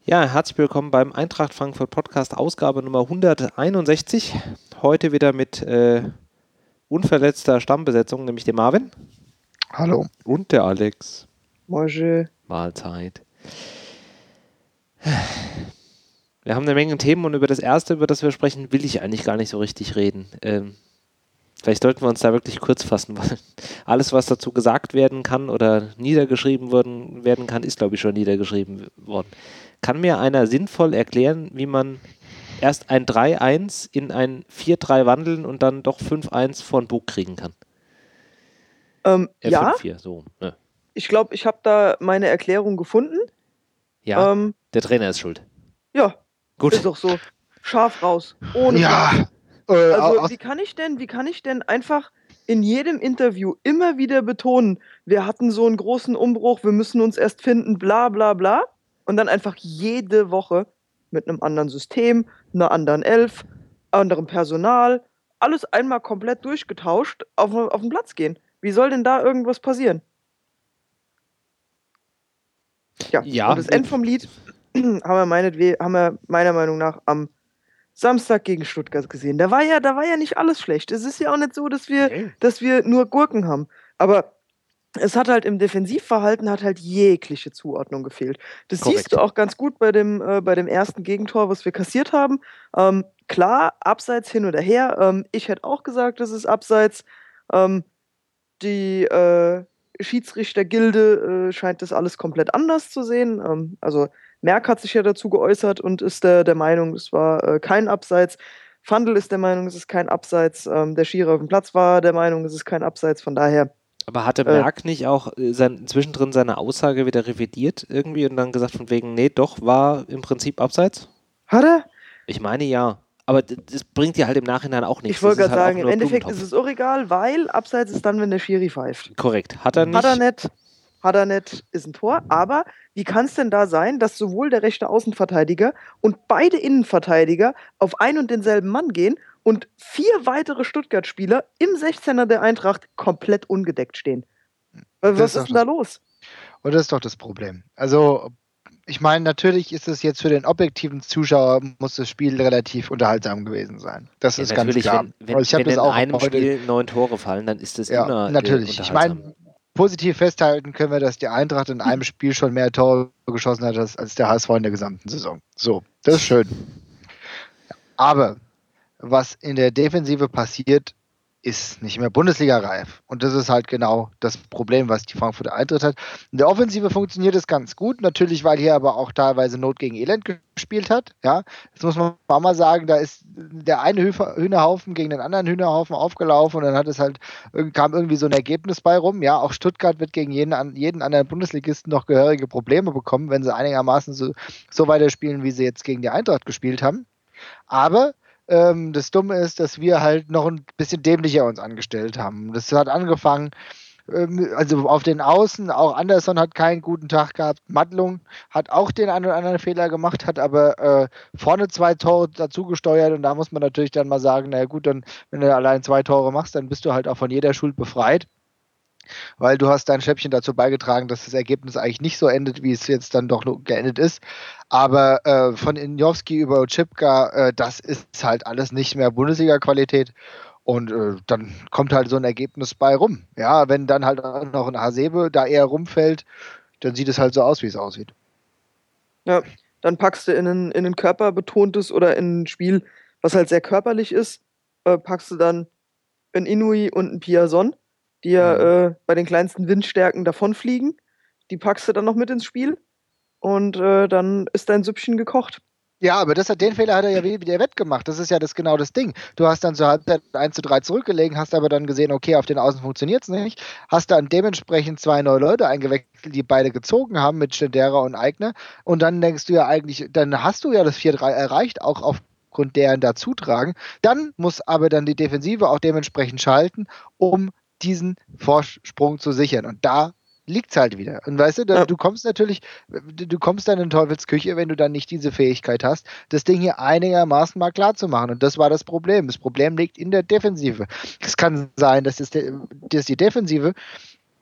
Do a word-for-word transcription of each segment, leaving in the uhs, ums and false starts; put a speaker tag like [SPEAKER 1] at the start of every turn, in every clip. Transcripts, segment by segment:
[SPEAKER 1] Ja, herzlich willkommen beim Eintracht Frankfurt Podcast, Ausgabe Nummer hunderteinundsechzig. Heute wieder mit äh, unverletzter Stammbesetzung, nämlich dem Marvin.
[SPEAKER 2] Hallo.
[SPEAKER 1] Und der Alex.
[SPEAKER 3] Bonjour.
[SPEAKER 1] Mahlzeit. Wir haben eine Menge Themen und über das erste, über das wir sprechen, will ich eigentlich gar nicht so richtig reden. Ähm, vielleicht sollten wir uns da wirklich kurz fassen, weil alles, was dazu gesagt werden kann oder niedergeschrieben worden, werden kann, ist, glaube ich, schon niedergeschrieben worden. Kann mir einer sinnvoll erklären, wie man erst ein drei eins in ein vier drei wandeln und dann doch fünf eins von Bug kriegen kann?
[SPEAKER 3] Ähm,
[SPEAKER 1] Äh,
[SPEAKER 3] ja,
[SPEAKER 1] fünf vier, so. Ne.
[SPEAKER 3] ich glaube, ich habe da meine Erklärung gefunden.
[SPEAKER 1] Ja,
[SPEAKER 3] Ähm,
[SPEAKER 1] der Trainer ist schuld.
[SPEAKER 3] ja,
[SPEAKER 1] Gut.
[SPEAKER 3] ist doch so. Scharf raus, ohne
[SPEAKER 2] Ja,
[SPEAKER 3] Fleisch.
[SPEAKER 2] äh,
[SPEAKER 3] Also
[SPEAKER 2] aus,
[SPEAKER 3] wie kann ich denn, wie kann ich denn einfach in jedem Interview immer wieder betonen, wir hatten so einen großen Umbruch, wir müssen uns erst finden, bla bla bla. Und dann einfach jede Woche mit einem anderen System, einer anderen Elf, anderem Personal, alles einmal komplett durchgetauscht auf, auf den Platz gehen. Wie soll denn da irgendwas passieren? Ja,
[SPEAKER 1] Ja,
[SPEAKER 3] und das Ende vom Lied haben wir, meinetwe- haben wir meiner Meinung nach am Samstag gegen Stuttgart gesehen. Da war ja, da war ja nicht alles schlecht. Es ist ja auch nicht so, dass wir,
[SPEAKER 1] Nee.
[SPEAKER 3] dass wir nur Gurken haben. Aber es hat halt im Defensivverhalten hat halt jegliche Zuordnung gefehlt. Das
[SPEAKER 1] Korrekt.
[SPEAKER 3] siehst du auch ganz gut bei dem, äh, bei dem ersten Gegentor, was wir kassiert haben. Ähm, klar, abseits hin oder her. Ähm, ich hätte auch gesagt, das ist abseits. Ähm, die äh, Schiedsrichtergilde äh, scheint das alles komplett anders zu sehen. Ähm, also Merck hat sich ja dazu geäußert und ist der, der Meinung, es war äh, kein Abseits. Fandl ist der Meinung, es ist kein Abseits. Ähm, der Schiri auf dem Platz war der Meinung, es ist kein Abseits. Von daher.
[SPEAKER 1] Aber hatte
[SPEAKER 3] Äh,
[SPEAKER 1] Merck nicht auch äh, sein, zwischendrin seine Aussage wieder revidiert irgendwie und dann gesagt von wegen, nee, doch, war im Prinzip abseits?
[SPEAKER 3] Hat er?
[SPEAKER 1] Ich meine ja. Aber d- das bringt dir halt im Nachhinein auch nichts.
[SPEAKER 3] Ich wollte
[SPEAKER 1] Das ist
[SPEAKER 3] gerade
[SPEAKER 1] halt
[SPEAKER 3] sagen,
[SPEAKER 1] auch
[SPEAKER 3] im
[SPEAKER 1] nur
[SPEAKER 3] Endeffekt
[SPEAKER 1] Blumentopf.
[SPEAKER 3] ist es auch egal, weil Abseits ist dann, wenn der Schiri pfeift.
[SPEAKER 1] Korrekt. Hat er nicht.
[SPEAKER 3] Hat er nicht, hat er nicht, ist ein Tor. Aber wie kann es denn da sein, dass sowohl der rechte Außenverteidiger und beide Innenverteidiger auf ein und denselben Mann gehen und vier weitere Stuttgart-Spieler im sechzehner der Eintracht komplett ungedeckt stehen? Was
[SPEAKER 2] Das
[SPEAKER 3] ist,
[SPEAKER 2] ist
[SPEAKER 3] denn
[SPEAKER 2] doch
[SPEAKER 3] da los?
[SPEAKER 2] und das ist doch das Problem. Also, ich meine, natürlich ist es jetzt für den objektiven Zuschauer, muss das Spiel relativ unterhaltsam gewesen sein. Das
[SPEAKER 1] Ja,
[SPEAKER 2] ist ganz
[SPEAKER 1] natürlich,
[SPEAKER 2] klar.
[SPEAKER 1] wenn, wenn,
[SPEAKER 2] Also ich habe
[SPEAKER 1] wenn
[SPEAKER 2] das
[SPEAKER 1] in
[SPEAKER 2] auch
[SPEAKER 1] einem
[SPEAKER 2] heute,
[SPEAKER 1] Spiel neun Tore fallen, dann ist das
[SPEAKER 2] ja,
[SPEAKER 1] immer äh,
[SPEAKER 2] natürlich. Ich
[SPEAKER 1] unterhaltsam.
[SPEAKER 2] meine, positiv festhalten können wir, dass die Eintracht in einem Spiel schon mehr Tore geschossen hat als, als der H S V in der gesamten Saison. So, das ist schön. Aber was in der Defensive passiert, ist nicht mehr Bundesliga-reif. Und das ist halt genau das Problem, was die Frankfurter Eintracht hat. In der Offensive funktioniert es ganz gut, natürlich, weil hier aber auch teilweise Not gegen Elend gespielt hat. Ja, das muss man auch mal sagen, da ist der eine Hüfer- Hühnerhaufen gegen den anderen Hühnerhaufen aufgelaufen und dann hat es halt, kam irgendwie so ein Ergebnis bei rum. Ja, auch Stuttgart wird gegen jeden, an- jeden anderen Bundesligisten noch gehörige Probleme bekommen, wenn sie einigermaßen so, so weiterspielen, wie sie jetzt gegen die Eintracht gespielt haben. Aber ähm, das Dumme ist, dass wir halt noch ein bisschen dämlicher uns angestellt haben. Das hat angefangen, ähm, also auf den Außen, auch Anderson hat keinen guten Tag gehabt. Mattlung hat auch den einen oder anderen Fehler gemacht, hat aber äh, vorne zwei Tore dazu gesteuert und da muss man natürlich dann mal sagen, naja gut, dann, wenn du allein zwei Tore machst, dann bist du halt auch von jeder Schuld befreit. Weil du hast dein Schäppchen dazu beigetragen, dass das Ergebnis eigentlich nicht so endet, wie es jetzt dann doch geendet ist. Aber äh, von Injowski über Ochipka, äh, das ist halt alles nicht mehr Bundesliga-Qualität. Und äh, dann kommt halt so ein Ergebnis bei rum. Ja, wenn dann halt auch noch ein Hasebe da eher rumfällt, dann sieht es halt so aus, wie es aussieht.
[SPEAKER 3] Ja, dann packst du in ein, in ein körperbetontes oder in ein Spiel, was halt sehr körperlich ist, äh, packst du dann ein Inui und ein Piazon, die ja
[SPEAKER 2] Mhm.
[SPEAKER 3] äh, bei den kleinsten Windstärken davonfliegen. Die packst du dann noch mit ins Spiel und äh, dann ist dein Süppchen gekocht.
[SPEAKER 2] Ja, aber das hat, den Fehler hat er ja wieder wettgemacht. Das ist ja das genau das Ding. Du hast dann zur Halbzeit eins zu drei zurückgelegen, hast aber dann gesehen, okay, auf den Außen funktioniert es nicht. Hast dann dementsprechend zwei neue Leute eingewechselt, die beide gezogen haben mit Stendera und Eigner. Und dann denkst du ja eigentlich, dann hast du ja das vier drei erreicht, auch aufgrund deren dazutragen. Dann muss aber dann die Defensive auch dementsprechend schalten, um diesen Vorsprung zu sichern. Und da liegt es halt wieder. Und weißt du, da,
[SPEAKER 3] Ja.
[SPEAKER 2] du kommst natürlich, du kommst dann in Teufelsküche, wenn du dann nicht diese Fähigkeit hast, das Ding hier einigermaßen mal klar zu machen. Und das war das Problem. Das Problem liegt in der Defensive. Es kann sein, dass, das, dass die Defensive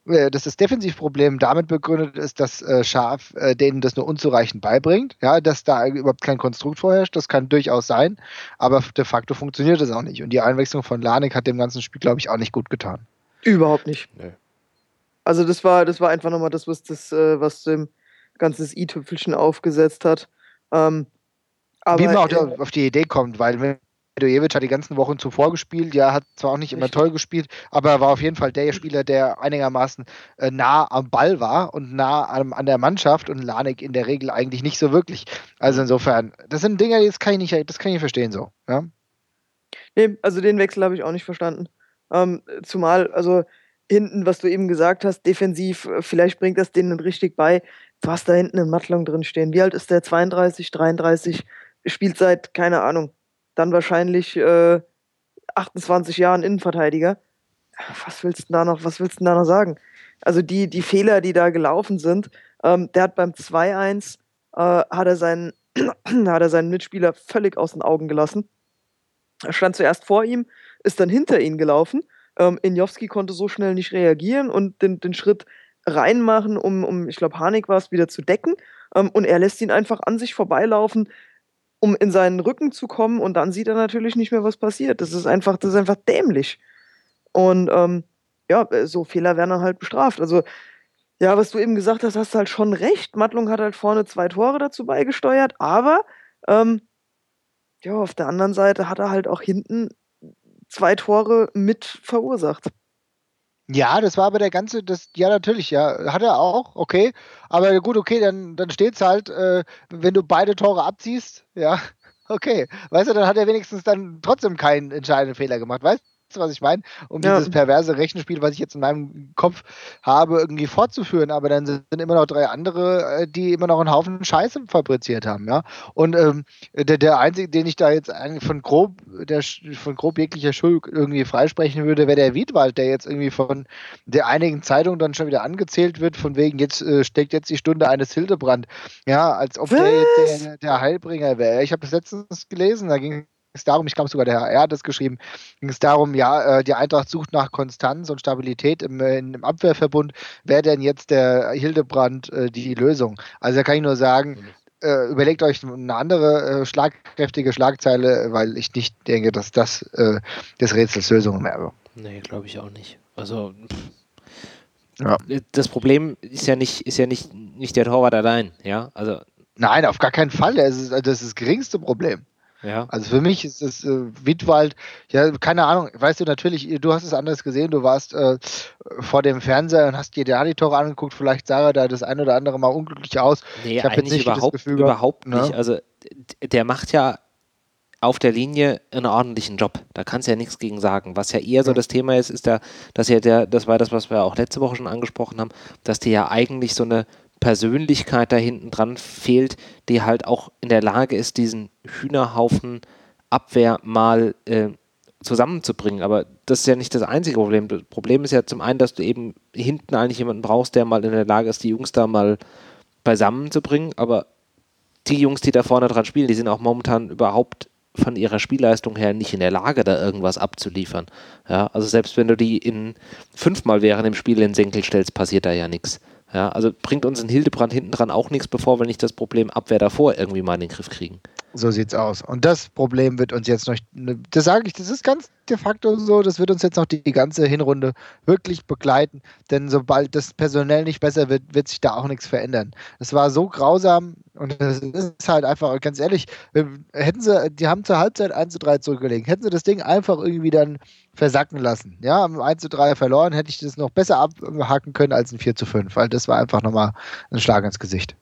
[SPEAKER 2] äh, dass das Defensivproblem damit begründet ist, dass äh, Schaf äh, denen das nur unzureichend beibringt. Ja, dass da überhaupt kein Konstrukt vorherrscht, das kann durchaus sein, aber de facto funktioniert das auch nicht. Und die Einwechslung von Lanik hat dem ganzen Spiel, glaube ich, auch nicht gut getan.
[SPEAKER 3] Überhaupt nicht.
[SPEAKER 1] Nö.
[SPEAKER 3] Also das war, das war einfach nochmal das, was das, äh, was dem ganzes i-Tüpfelchen aufgesetzt hat. Ähm, aber
[SPEAKER 2] Wie man auch
[SPEAKER 3] äh,
[SPEAKER 2] da auf die Idee kommt, weil Medojevic hat die ganzen Wochen zuvor gespielt, ja, hat zwar auch nicht immer
[SPEAKER 3] Richtig.
[SPEAKER 2] toll gespielt, aber er war auf jeden Fall der Spieler, der einigermaßen äh, nah am Ball war und nah an, an der Mannschaft und Lanik in der Regel eigentlich nicht so wirklich. Also insofern, das sind Dinge, das kann ich nicht, das kann ich nicht verstehen so. Ja?
[SPEAKER 3] Nee, also den Wechsel habe ich auch nicht verstanden. Ähm, zumal, also hinten, was du eben gesagt hast, defensiv, äh, vielleicht bringt das denen richtig bei. Du hast da hinten einen Mattlong drin stehen. Wie alt ist der? zweiunddreißig, dreiunddreißig, spielt seit, keine Ahnung, dann wahrscheinlich äh, achtundzwanzig Jahren Innenverteidiger. Was willst du da noch, was willst du da noch sagen? Also die, die Fehler, die da gelaufen sind, ähm, der hat beim zwei eins äh, hat er seinen, hat er seinen Mitspieler völlig aus den Augen gelassen. Er stand zuerst vor ihm, ist dann hinter ihn gelaufen. Ähm, Injowski konnte so schnell nicht reagieren und den, den Schritt reinmachen, um, um ich glaube, Harnik war es, wieder zu decken. Ähm, und er lässt ihn einfach an sich vorbeilaufen, um in seinen Rücken zu kommen. Und dann sieht er natürlich nicht mehr, was passiert. Das ist einfach, das ist einfach dämlich. Und ähm, ja, so Fehler werden dann halt bestraft. Also, ja, was du eben gesagt hast, hast du halt schon recht. Mattlung hat halt vorne zwei Tore dazu beigesteuert, aber ähm, ja, auf der anderen Seite hat er halt auch hinten zwei Tore mit verursacht.
[SPEAKER 2] Ja, das war aber der ganze, das, ja natürlich, ja, hat er auch, okay, aber gut, okay, dann, dann steht's halt, äh, wenn du beide Tore abziehst, ja, okay, weißt du, dann hat er wenigstens dann trotzdem keinen entscheidenden Fehler gemacht, weißt du, was ich meine? Um
[SPEAKER 3] Ja,
[SPEAKER 2] dieses perverse Rechenspiel, was ich jetzt in meinem Kopf habe, irgendwie fortzuführen, aber dann sind immer noch drei andere, äh, die immer noch einen Haufen Scheiße fabriziert haben, ja, und ähm, der, der einzige, den ich da jetzt eigentlich von grob, der, von grob jeglicher Schuld irgendwie freisprechen würde, wäre der Wiedwald, der jetzt irgendwie von der einigen Zeitung dann schon wieder angezählt wird, von wegen, jetzt äh, steckt jetzt die Stunde eines Hildebrand. Ja, als ob der jetzt
[SPEAKER 3] was?
[SPEAKER 2] der, der Heilbringer wäre. Ich habe das letztens gelesen, da ging es darum, ich glaube sogar der H R hat das geschrieben, ging es darum, ja, äh, die Eintracht sucht nach Konstanz und Stabilität im, äh, im Abwehrverbund. Wäre denn jetzt der Hildebrand äh, die Lösung? Also da kann ich nur sagen, äh, überlegt euch eine andere äh, schlagkräftige Schlagzeile, weil ich nicht denke, dass das äh, des Rätsels Lösung wäre.
[SPEAKER 1] Nee, glaube ich auch nicht. Also pff.
[SPEAKER 2] Ja.
[SPEAKER 1] Das Problem ist ja nicht, ist ja nicht, nicht der Torwart allein, ja. Also.
[SPEAKER 2] Nein, auf gar keinen Fall. Das ist das, ist das geringste Problem.
[SPEAKER 1] Ja.
[SPEAKER 2] Also für mich ist es äh, Wiedwald, ja, keine Ahnung, weißt du, natürlich, du hast es anders gesehen, du warst äh, vor dem Fernseher und hast dir da die Tore angeguckt, vielleicht sah er da das ein oder andere Mal unglücklich aus.
[SPEAKER 1] Nee,
[SPEAKER 2] ich habe jetzt nicht
[SPEAKER 1] überhaupt,
[SPEAKER 2] das Gefühl,
[SPEAKER 1] überhaupt
[SPEAKER 2] ne?
[SPEAKER 1] nicht. Also der macht ja auf der Linie einen ordentlichen Job. Da kannst du ja nichts gegen sagen. Was ja eher so
[SPEAKER 2] Ja.
[SPEAKER 1] das Thema ist, ist ja, dass ja der, das war das, was wir auch letzte Woche schon angesprochen haben, dass dir ja eigentlich so eine Persönlichkeit da hinten dran fehlt, die halt auch in der Lage ist, diesen Hühnerhaufen Abwehr mal äh, zusammenzubringen. Aber das ist ja nicht das einzige Problem. Das Problem ist ja zum einen, dass du eben hinten eigentlich jemanden brauchst, der mal in der Lage ist, die Jungs da mal beisammen zu bringen. Aber die Jungs, die da vorne dran spielen, die sind auch momentan überhaupt von ihrer Spielleistung her nicht in der Lage, da irgendwas abzuliefern. Ja, also selbst wenn du die in fünfmal während dem Spiel in den Senkel stellst, passiert da ja nichts. Ja, also bringt uns ein Hildebrand hinten dran auch nichts, bevor wir nicht das Problem Abwehr davor irgendwie mal in den Griff kriegen.
[SPEAKER 2] So sieht's aus. Und das Problem wird uns jetzt noch, das sage ich, das ist ganz de facto so, das wird uns jetzt noch die, die ganze Hinrunde wirklich begleiten, denn sobald das personell nicht besser wird, wird sich da auch nichts verändern. Es war so grausam und es ist halt einfach, ganz ehrlich, hätten sie, die haben zur Halbzeit eins zu drei zurückgelegen, hätten sie das Ding einfach irgendwie dann versacken lassen, ja, haben eins zu drei verloren, hätte ich das noch besser abhaken können als ein vier zu fünf, weil das war einfach nochmal ein Schlag ins Gesicht.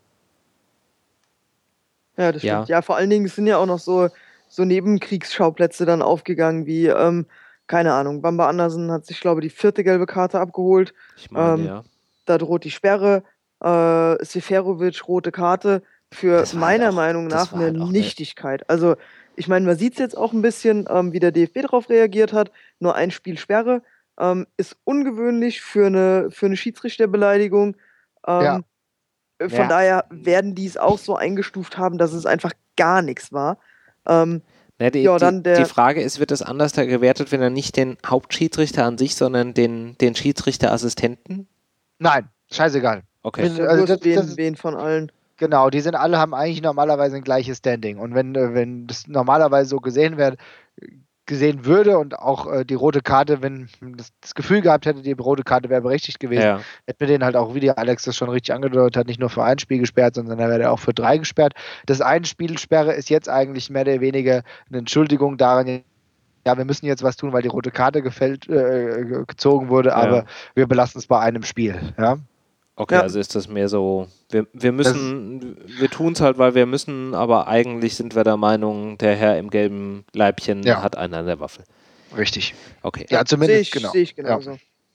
[SPEAKER 3] Ja, das
[SPEAKER 1] Ja.
[SPEAKER 3] stimmt. Ja, vor allen Dingen sind ja auch noch so, so Nebenkriegsschauplätze dann aufgegangen, wie, ähm, keine Ahnung, Bamba Andersen hat sich, glaube ich, die vierte gelbe Karte abgeholt.
[SPEAKER 1] Ich meine,
[SPEAKER 3] Ähm,
[SPEAKER 1] ja.
[SPEAKER 3] Da droht die Sperre. Äh, Seferovic, rote Karte. Für
[SPEAKER 1] Das war
[SPEAKER 3] meiner
[SPEAKER 1] halt auch-
[SPEAKER 3] Meinung
[SPEAKER 1] das
[SPEAKER 3] nach
[SPEAKER 1] war
[SPEAKER 3] eine
[SPEAKER 1] halt auch eine-
[SPEAKER 3] Nichtigkeit. Also, ich meine, man sieht es jetzt auch ein bisschen, ähm, wie der D F B darauf reagiert hat. Nur ein Spiel Sperre ähm, ist ungewöhnlich für eine, für eine Schiedsrichterbeleidigung. Ähm,
[SPEAKER 2] Ja.
[SPEAKER 3] Von
[SPEAKER 2] Ja.
[SPEAKER 3] daher werden die es auch so eingestuft haben, dass es einfach gar nichts war. Ähm,
[SPEAKER 1] Na, die,
[SPEAKER 3] ja,
[SPEAKER 1] die,
[SPEAKER 3] dann der-
[SPEAKER 1] die Frage ist, wird das anders da gewertet, wenn er nicht den Hauptschiedsrichter an sich, sondern den, den Schiedsrichterassistenten
[SPEAKER 2] Nein, scheißegal.
[SPEAKER 1] Okay.
[SPEAKER 3] Also,
[SPEAKER 2] Also
[SPEAKER 3] also
[SPEAKER 2] das,
[SPEAKER 3] wen,
[SPEAKER 2] das,
[SPEAKER 3] wen von allen.
[SPEAKER 2] genau, die sind alle, haben eigentlich normalerweise ein gleiches Standing. Und wenn, äh, wenn das normalerweise so gesehen wird, gesehen würde und auch äh, die rote Karte, wenn man das, das Gefühl gehabt hätte, die rote Karte wäre berechtigt gewesen,
[SPEAKER 1] Ja.
[SPEAKER 2] hätte wir den halt auch, wie der Alex das schon richtig angedeutet hat, nicht nur für ein Spiel gesperrt, sondern er wäre auch für drei gesperrt. Das eine Spielsperre ist jetzt eigentlich mehr oder weniger eine Entschuldigung daran, ja, wir müssen jetzt was tun, weil die rote Karte gefällt, äh, gezogen wurde,
[SPEAKER 1] Ja.
[SPEAKER 2] aber wir belassen es bei einem Spiel. Ja?
[SPEAKER 1] Okay,
[SPEAKER 3] Ja.
[SPEAKER 1] also ist das mehr so, wir, wir müssen, wir tun es halt, weil wir müssen, aber eigentlich sind wir der Meinung, der Herr im gelben Leibchen
[SPEAKER 2] Ja.
[SPEAKER 1] hat einen an der Waffel.
[SPEAKER 2] Richtig.
[SPEAKER 1] Okay.
[SPEAKER 2] Ja,
[SPEAKER 3] Sehe
[SPEAKER 2] zumindest,
[SPEAKER 3] ich,
[SPEAKER 2] genau.
[SPEAKER 3] sehe ich
[SPEAKER 2] Ja.
[SPEAKER 3] genauso.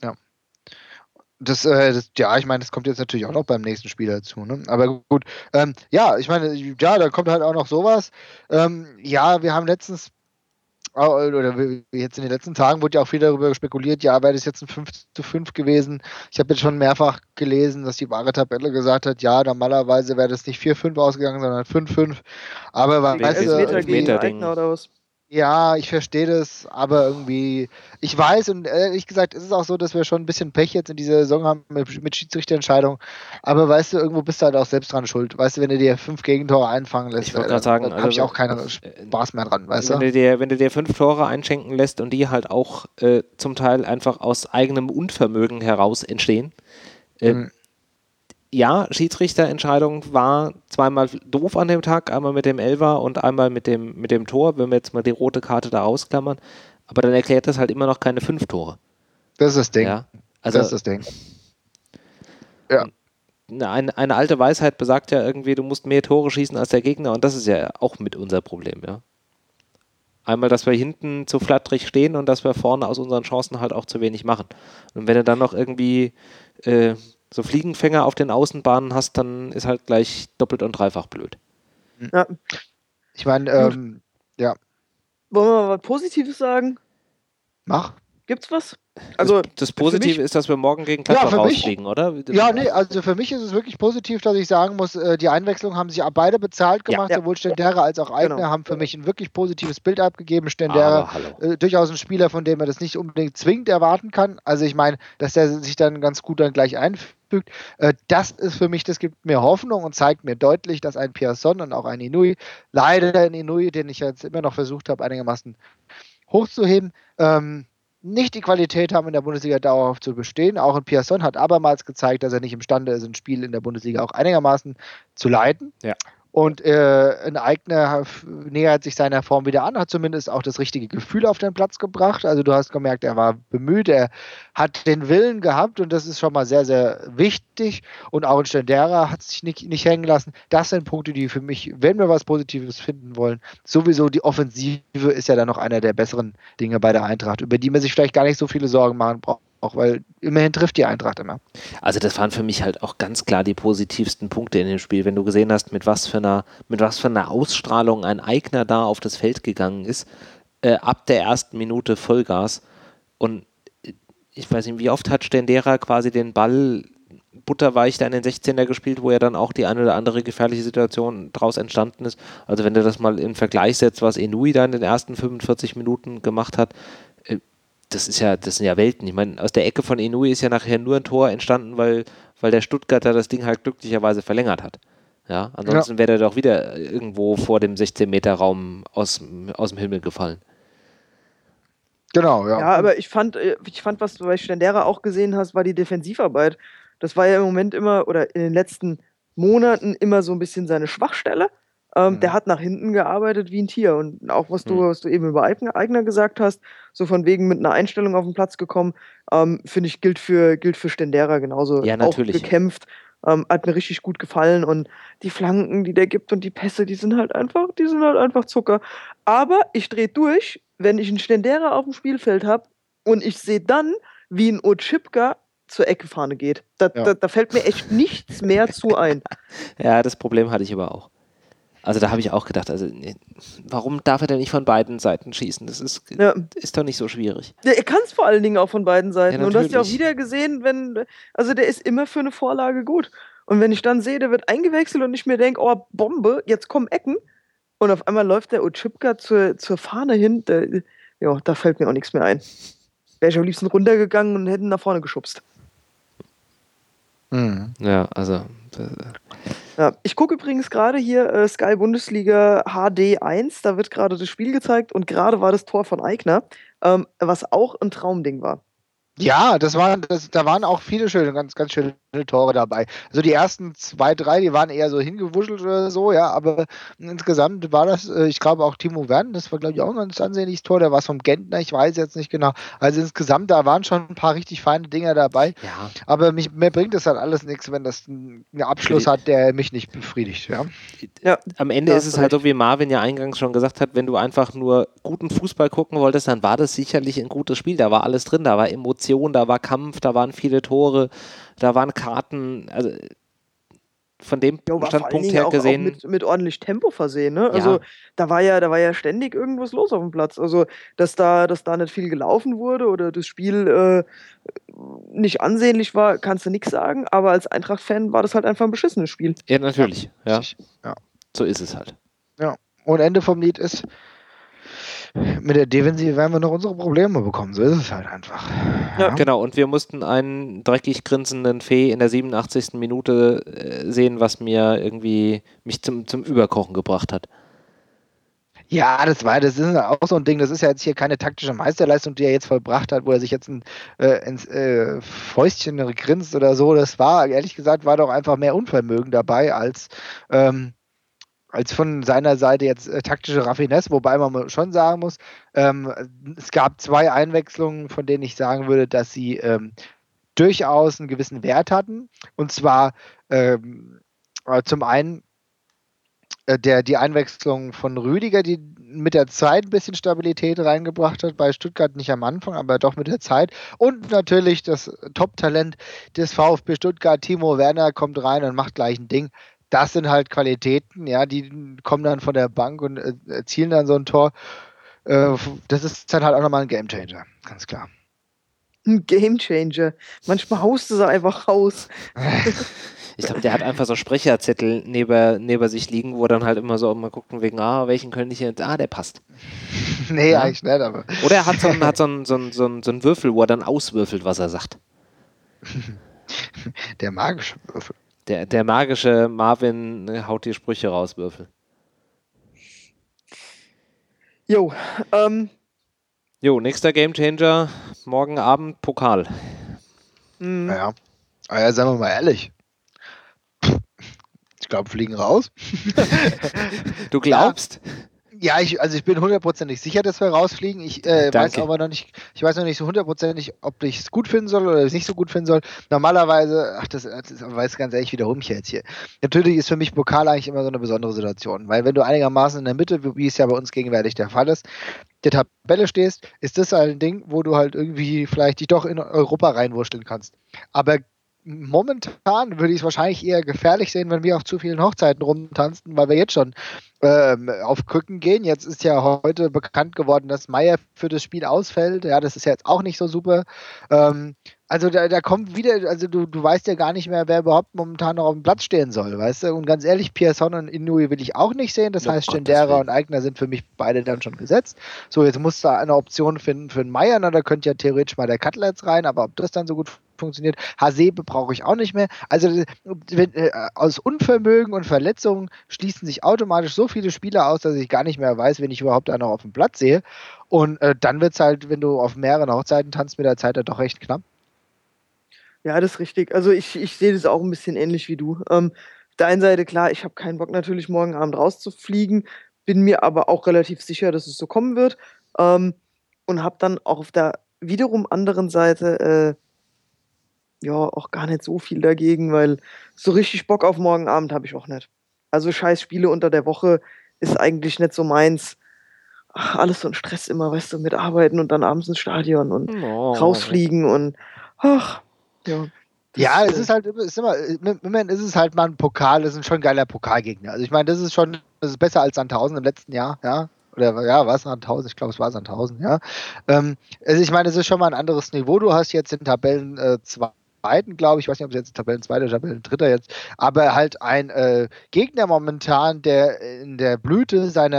[SPEAKER 2] Das, äh, das, ja, ich meine, das kommt jetzt natürlich auch noch beim nächsten Spiel dazu, ne? Aber gut, ähm, ja, ich meine, ja, da kommt halt auch noch sowas. Ähm, ja, wir haben letztens, äh, oder wir- jetzt in den letzten Tagen wurde ja auch viel darüber spekuliert, ja, wäre das jetzt ein fünf zu fünf gewesen. Ich habe jetzt schon mehrfach gelesen, dass die wahre Tabelle gesagt hat, ja, normalerweise wäre das nicht vier fünf ausgegangen, sondern fünf fünf. Aber
[SPEAKER 3] Wegen
[SPEAKER 2] weißt du,
[SPEAKER 3] Elfmeter
[SPEAKER 1] Elfmeter
[SPEAKER 3] gegen
[SPEAKER 1] Ding.
[SPEAKER 3] Eigner oder was?
[SPEAKER 2] ja, ich verstehe das, aber irgendwie, ich weiß und ehrlich gesagt, ist es auch so, dass wir schon ein bisschen Pech jetzt in dieser Saison haben mit, mit Schiedsrichterentscheidungen, aber weißt du, irgendwo bist du halt auch selbst dran schuld. Weißt du, wenn du dir fünf Gegentore einfangen lässt,
[SPEAKER 1] Ich wollte
[SPEAKER 2] äh,
[SPEAKER 1] gerade sagen,
[SPEAKER 2] dann habe ich
[SPEAKER 1] also,
[SPEAKER 2] auch keinen
[SPEAKER 1] äh,
[SPEAKER 2] Spaß mehr dran, weißt
[SPEAKER 1] wenn
[SPEAKER 2] du?
[SPEAKER 1] du dir, wenn du dir fünf Tore einschenken lässt und die halt auch äh, zum Teil einfach aus eigenem Unvermögen heraus entstehen, äh,
[SPEAKER 2] Mhm.
[SPEAKER 1] ja, Schiedsrichterentscheidung war zweimal doof an dem Tag, einmal mit dem Elfer und einmal mit dem, mit dem Tor, wenn wir jetzt mal die rote Karte da ausklammern. Aber dann erklärt das halt immer noch keine fünf Tore.
[SPEAKER 2] Das ist das Ding.
[SPEAKER 1] Ja,
[SPEAKER 2] das
[SPEAKER 1] also
[SPEAKER 2] ist das Ding. Ja.
[SPEAKER 1] eine, eine alte Weisheit besagt ja irgendwie, du musst mehr Tore schießen als der Gegner und das ist ja auch mit unser Problem, ja. Einmal, dass wir hinten zu flatterig stehen und dass wir vorne aus unseren Chancen halt auch zu wenig machen. Und wenn du dann noch irgendwie äh, so Fliegenfänger auf den Außenbahnen hast, dann ist halt gleich doppelt und dreifach blöd.
[SPEAKER 3] Ja.
[SPEAKER 2] Ich meine, ähm, ja,
[SPEAKER 3] Wollen wir mal was Positives sagen?
[SPEAKER 2] mach.
[SPEAKER 3] Gibt's was? Also,
[SPEAKER 1] das, das
[SPEAKER 3] für
[SPEAKER 1] Positive
[SPEAKER 3] mich-
[SPEAKER 1] ist, dass wir morgen gegen
[SPEAKER 2] Ja,
[SPEAKER 1] Gladbach
[SPEAKER 2] für mich-
[SPEAKER 1] rausfliegen, oder?
[SPEAKER 2] Ja, nee, also für mich ist es wirklich positiv, dass ich sagen muss, äh, die Einwechslung haben sich beide bezahlt
[SPEAKER 1] Ja.
[SPEAKER 2] gemacht,
[SPEAKER 3] Ja.
[SPEAKER 2] sowohl Stendera als auch Eigner
[SPEAKER 3] Genau.
[SPEAKER 2] haben für mich ein wirklich positives Bild abgegeben. Stendera
[SPEAKER 1] Aber hallo.
[SPEAKER 2] äh, durchaus ein Spieler, von dem man das nicht unbedingt zwingend erwarten kann. Also ich meine, dass der sich dann ganz gut dann gleich einfügt. Äh, das ist für mich, das gibt mir Hoffnung und zeigt mir deutlich, dass ein Pierson und auch ein Inouye, leider ein Inouye, den ich jetzt immer noch versucht habe, einigermaßen hochzuheben, ähm, nicht die Qualität haben, in der Bundesliga dauerhaft zu bestehen. Auch ein Pierson hat abermals gezeigt, dass er nicht imstande ist, ein Spiel in der Bundesliga auch einigermaßen zu leiten.
[SPEAKER 1] Ja.
[SPEAKER 2] Und äh, ein Eigner nähert sich seiner Form wieder an, hat zumindest auch das richtige Gefühl auf den Platz gebracht. Also du hast gemerkt, er war bemüht, er hat den Willen gehabt und das ist schon mal sehr, sehr wichtig. Und auch ein Stendera hat sich nicht, nicht hängen lassen. Das sind Punkte, die für mich, wenn wir was Positives finden wollen, sowieso die Offensive ist ja dann noch einer der besseren Dinge bei der Eintracht, über die man sich vielleicht gar nicht so viele Sorgen machen braucht. Auch weil immerhin trifft die Eintracht immer.
[SPEAKER 1] Also das waren für mich halt auch ganz klar die positivsten Punkte in dem Spiel. Wenn du gesehen hast, mit was für einer, mit was für einer Ausstrahlung ein Eigner da auf das Feld gegangen ist, äh, ab der ersten Minute Vollgas. Und ich weiß nicht, wie oft hat Stendera quasi den Ball butterweich da in den sechzehner gespielt, wo ja dann auch die eine oder andere gefährliche Situation draus entstanden ist. Also wenn du das mal in Vergleich setzt, was Inouye da in den ersten fünfundvierzig Minuten gemacht hat, äh, das ist ja, das sind ja Welten. Ich meine, aus der Ecke von Inouye ist ja nachher nur ein Tor entstanden, weil, weil der Stuttgarter das Ding halt glücklicherweise verlängert hat. Ja, ansonsten ja. wäre er doch wieder irgendwo vor dem sechzehn-Meter-Raum aus, aus dem Himmel gefallen.
[SPEAKER 2] Genau, ja.
[SPEAKER 3] Ja, aber ich fand, ich fand, was du bei Stendera auch gesehen hast, war die Defensivarbeit. Das war ja im Moment immer, oder in den letzten Monaten immer so ein bisschen seine Schwachstelle. Ähm, mhm. Der hat nach hinten gearbeitet wie ein Tier. Und auch was du, mhm. was du eben über Eigner gesagt hast, so von wegen mit einer Einstellung auf den Platz gekommen, ähm, finde ich, gilt für, gilt für Stendera genauso.
[SPEAKER 1] Ja, natürlich.
[SPEAKER 3] Auch gekämpft. Ähm, hat mir richtig gut gefallen. Und die Flanken, die der gibt und die Pässe, die sind halt einfach, die sind halt einfach Zucker. Aber ich drehe durch, wenn ich einen Stendera auf dem Spielfeld habe und ich sehe dann, wie ein Otschipka zur Eckefahne geht. Da, ja. da, da fällt mir echt nichts mehr zu ein.
[SPEAKER 1] Ja, das Problem hatte ich aber auch. Also da habe ich auch gedacht, also warum darf er denn nicht von beiden Seiten schießen? Das ist, ja. ist doch nicht so schwierig.
[SPEAKER 3] Ja, er kann es vor allen Dingen auch von beiden Seiten.
[SPEAKER 1] Ja,
[SPEAKER 3] und du hast ja auch wieder gesehen, wenn, also der ist immer für eine Vorlage gut. Und wenn ich dann sehe, der wird eingewechselt und ich mir denke, oh, Bombe, jetzt kommen Ecken. Und auf einmal läuft der Otschipka zur, zur Fahne hin. Der, ja, da fällt mir auch nichts mehr ein. Wäre ich am liebsten runtergegangen und hätte ihn nach vorne geschubst.
[SPEAKER 2] Mhm.
[SPEAKER 1] Ja, also.
[SPEAKER 3] Ja, ich gucke übrigens gerade hier äh, Sky Bundesliga H D eins, da wird gerade das Spiel gezeigt und gerade war das Tor von Aigner, ähm, was auch ein Traumding war.
[SPEAKER 2] Ja, das waren, das, da waren auch viele schöne, ganz, ganz schöne Tore dabei. Also die ersten zwei, drei, die waren eher so hingewuschelt oder so, ja, aber insgesamt war das, äh, ich glaube auch Timo Werner, das war glaube ich auch ein ganz ansehnliches Tor, der war vom Gentner, ich weiß jetzt nicht genau. Also insgesamt, da waren schon ein paar richtig feine Dinger dabei.
[SPEAKER 1] Ja.
[SPEAKER 2] Aber mich, mir bringt das halt alles nichts, wenn das einen Abschluss hat, der mich nicht befriedigt, ja.
[SPEAKER 1] Ja, am Ende
[SPEAKER 3] da
[SPEAKER 1] ist
[SPEAKER 3] hast
[SPEAKER 1] es
[SPEAKER 3] du
[SPEAKER 1] halt
[SPEAKER 3] recht.
[SPEAKER 1] so, wie Marvin ja eingangs schon gesagt hat, wenn du einfach nur guten Fußball gucken wolltest, dann war das sicherlich ein gutes Spiel. Da war alles drin, da war Emotion, da war Kampf, da waren viele Tore, da waren Karten. Also von dem
[SPEAKER 3] Jo, war vor allen
[SPEAKER 1] Standpunkt
[SPEAKER 3] Dingen
[SPEAKER 1] her
[SPEAKER 3] auch, auch
[SPEAKER 1] gesehen,
[SPEAKER 3] mit, mit ordentlich Tempo versehen, ne?
[SPEAKER 1] ja,
[SPEAKER 3] Also da war ja, da war ja ständig irgendwas los auf dem Platz. Also, dass da, dass da nicht viel gelaufen wurde oder das Spiel äh, nicht ansehnlich war, kannst du nichts sagen, aber als Eintracht-Fan war das halt einfach ein beschissenes Spiel.
[SPEAKER 1] ja natürlich, ja,
[SPEAKER 2] richtig. Ja.
[SPEAKER 1] so ist es halt.
[SPEAKER 2] Ja. Und Ende vom Lied ist, mit der Defensive werden wir noch unsere Probleme bekommen. So ist es halt einfach.
[SPEAKER 3] Ja.
[SPEAKER 1] Genau, und wir mussten einen dreckig grinsenden Fee in der siebenundachtzigsten Minute äh, sehen, was mir irgendwie mich zum, zum Überkochen gebracht hat.
[SPEAKER 2] Ja, das war, das ist auch so ein Ding. Das ist ja jetzt hier keine taktische Meisterleistung, die er jetzt vollbracht hat, wo er sich jetzt ein, äh, ins äh, Fäustchen grinst oder so. Das war, ehrlich gesagt, war doch einfach mehr Unvermögen dabei als, ähm, als von seiner Seite jetzt äh, taktische Raffinesse, wobei man schon sagen muss, ähm, es gab zwei Einwechslungen, von denen ich sagen würde, dass sie ähm, durchaus einen gewissen Wert hatten. Und zwar ähm, äh, zum einen äh, der, die Einwechslung von Rüdiger, die mit der Zeit ein bisschen Stabilität reingebracht hat, bei Stuttgart nicht am Anfang, aber doch mit der Zeit. Und natürlich das Top-Talent des VfB Stuttgart, Timo Werner, kommt rein und macht gleich ein Ding. Das sind halt Qualitäten, ja, die kommen dann von der Bank und äh, erzielen dann so ein Tor. Äh, das ist dann halt auch nochmal ein Gamechanger, ganz klar.
[SPEAKER 3] Ein Gamechanger. Manchmal haust du sie einfach raus.
[SPEAKER 1] Ich glaube, der hat einfach so Sprecherzettel neben, neben sich liegen, wo dann halt immer so mal gucken wegen, ah, welchen könnte ich jetzt, ah, der passt.
[SPEAKER 2] nee,
[SPEAKER 1] Ja?
[SPEAKER 2] eigentlich nicht, aber.
[SPEAKER 1] Oder er hat so einen hat so einen, so einen, so einen, so einen Würfel, wo er dann auswürfelt, was er sagt.
[SPEAKER 2] Der magische Würfel.
[SPEAKER 1] Der, der magische Marvin äh, haut die Sprüche raus, Würfel.
[SPEAKER 3] Jo, ähm,
[SPEAKER 1] Jo, nächster Gamechanger, morgen Abend Pokal.
[SPEAKER 3] mh,
[SPEAKER 2] Naja, aber ja, sagen wir mal ehrlich. Ich glaube, fliegen raus.
[SPEAKER 1] Du glaubst?
[SPEAKER 2] Ja, ich, also ich bin hundertprozentig sicher, dass wir rausfliegen. Ich äh, weiß
[SPEAKER 1] Danke.
[SPEAKER 2] aber noch nicht, ich weiß noch nicht so hundertprozentig, ob ich es gut finden soll oder es nicht so gut finden soll. Normalerweise, ach, das, das weiß ganz ehrlich, wiederhole mich jetzt hier. Natürlich ist für mich Pokal eigentlich immer so eine besondere Situation, weil wenn du einigermaßen in der Mitte, wie es ja bei uns gegenwärtig der Fall ist, der Tabelle stehst, ist das halt ein Ding, wo du halt irgendwie vielleicht dich doch in Europa reinwurschteln kannst. Aber momentan würde ich es wahrscheinlich eher gefährlich sehen, wenn wir auf zu vielen Hochzeiten rumtanzen, weil wir jetzt schon ähm, auf Krücken gehen. Jetzt ist ja heute bekannt geworden, dass Meier für das Spiel ausfällt. Ja, das ist ja jetzt auch nicht so super. Ähm, also da, da kommt wieder, also du, du weißt ja gar nicht mehr, wer überhaupt momentan noch auf dem Platz stehen soll, weißt du? Und ganz ehrlich, Pierson und Inouye will ich auch nicht sehen. Das
[SPEAKER 1] Oh,
[SPEAKER 2] heißt,
[SPEAKER 1] Gottes
[SPEAKER 2] Stendera
[SPEAKER 1] Willen.
[SPEAKER 2] und Aigner sind für mich beide dann schon gesetzt. So, jetzt musst du eine Option finden für einen Meier. Na, da könnte ja theoretisch mal der Cutler jetzt rein, aber ob das dann so gut funktioniert. Hasebe brauche ich auch nicht mehr. Also wenn, äh, aus Unvermögen und Verletzungen schließen sich automatisch so viele Spieler aus, dass ich gar nicht mehr weiß, wen ich überhaupt da noch auf dem Platz sehe. Und äh, dann wird es halt, wenn du auf mehreren Hochzeiten tanzt, mit der Zeit dann doch recht knapp.
[SPEAKER 3] ja, das ist richtig. Also ich, ich sehe das auch ein bisschen ähnlich wie du. Ähm, auf der einen Seite, klar, ich habe keinen Bock natürlich morgen Abend rauszufliegen, bin mir aber auch relativ sicher, dass es so kommen wird. Ähm, und habe dann auch auf der wiederum anderen Seite äh, ja auch gar nicht so viel dagegen, weil so richtig Bock auf morgen Abend habe ich auch nicht. Also scheiß Spiele unter der Woche ist eigentlich nicht so meins. Ach, alles so ein Stress immer, weißt du, mit Arbeiten und dann abends ins Stadion und
[SPEAKER 1] Oh.
[SPEAKER 3] rausfliegen und ach, ja. Das,
[SPEAKER 2] Ja, es
[SPEAKER 3] äh,
[SPEAKER 2] ist halt, ist immer, im Moment ist es halt mal ein Pokal, das ist schon ein geiler Pokalgegner. Also ich meine, das ist schon, das ist besser als Sandhausen im letzten Jahr, ja. Oder ja, war es Sandhausen? Ich glaube, es war Sandhausen, ja. Ähm, also ich meine, es ist schon mal ein anderes Niveau. Du hast jetzt den Tabellen äh, zweiten, glaube ich, ich weiß nicht, ob es jetzt Tabellen zweiter oder Tabellen dritter jetzt, aber halt ein äh, Gegner momentan, der in der Blüte seiner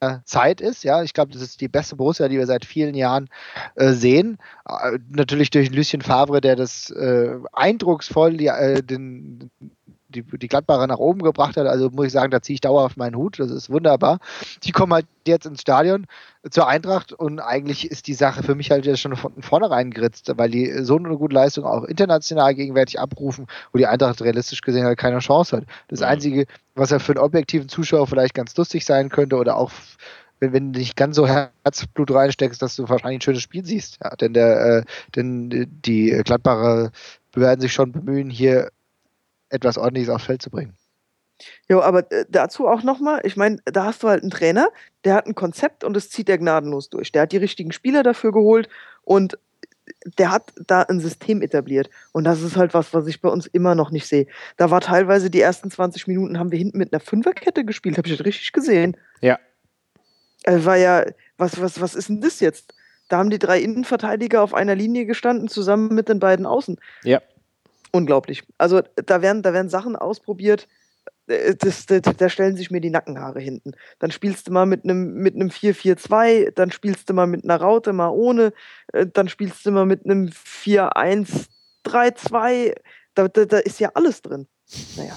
[SPEAKER 2] Zeit ist. Ja, ich glaube, das ist die beste Borussia, die wir seit vielen Jahren äh, sehen. Äh, natürlich durch Lucien Favre, der das äh, eindrucksvoll die, äh, den, die, die Gladbacher nach oben gebracht hat. Also muss ich sagen, da ziehe ich dauerhaft meinen Hut. Das ist wunderbar. Die kommen halt jetzt ins Stadion zur Eintracht und eigentlich ist die Sache für mich halt jetzt schon von vornherein geritzt, weil die so eine gute Leistung auch international gegenwärtig abrufen, wo die Eintracht realistisch gesehen halt keine Chance hat. Das
[SPEAKER 1] Mhm.
[SPEAKER 2] Einzige, was ja für einen objektiven Zuschauer vielleicht ganz lustig sein könnte oder auch wenn, wenn du nicht ganz so Herzblut reinsteckst, dass du wahrscheinlich ein schönes Spiel siehst. Ja, denn, der, äh, denn die Gladbacher werden sich schon bemühen, hier etwas Ordentliches aufs Feld zu bringen.
[SPEAKER 3] Jo, aber äh, dazu auch nochmal, ich meine, da hast du halt einen Trainer, der hat ein Konzept und das zieht er gnadenlos durch. Der hat die richtigen Spieler dafür geholt und der hat da ein System etabliert. Und das ist halt was, was ich bei uns immer noch nicht sehe. Da war teilweise die ersten zwanzig Minuten, haben wir hinten mit einer Fünferkette gespielt. Habe ich das richtig gesehen?
[SPEAKER 1] Ja.
[SPEAKER 3] Also war ja, was, was, was ist denn das jetzt? Da haben die drei Innenverteidiger auf einer Linie gestanden, zusammen mit den beiden Außen.
[SPEAKER 1] Ja.
[SPEAKER 3] Unglaublich. Also da werden, da werden Sachen ausprobiert, äh, das, das, da stellen sich mir die Nackenhaare hinten. Dann spielst du mal mit einem mit einem vier vier zwei, dann spielst du mal mit einer Raute, mal ohne, äh, dann spielst du mal mit einem vier eins drei zwei. Da, da, da ist ja alles drin. Naja.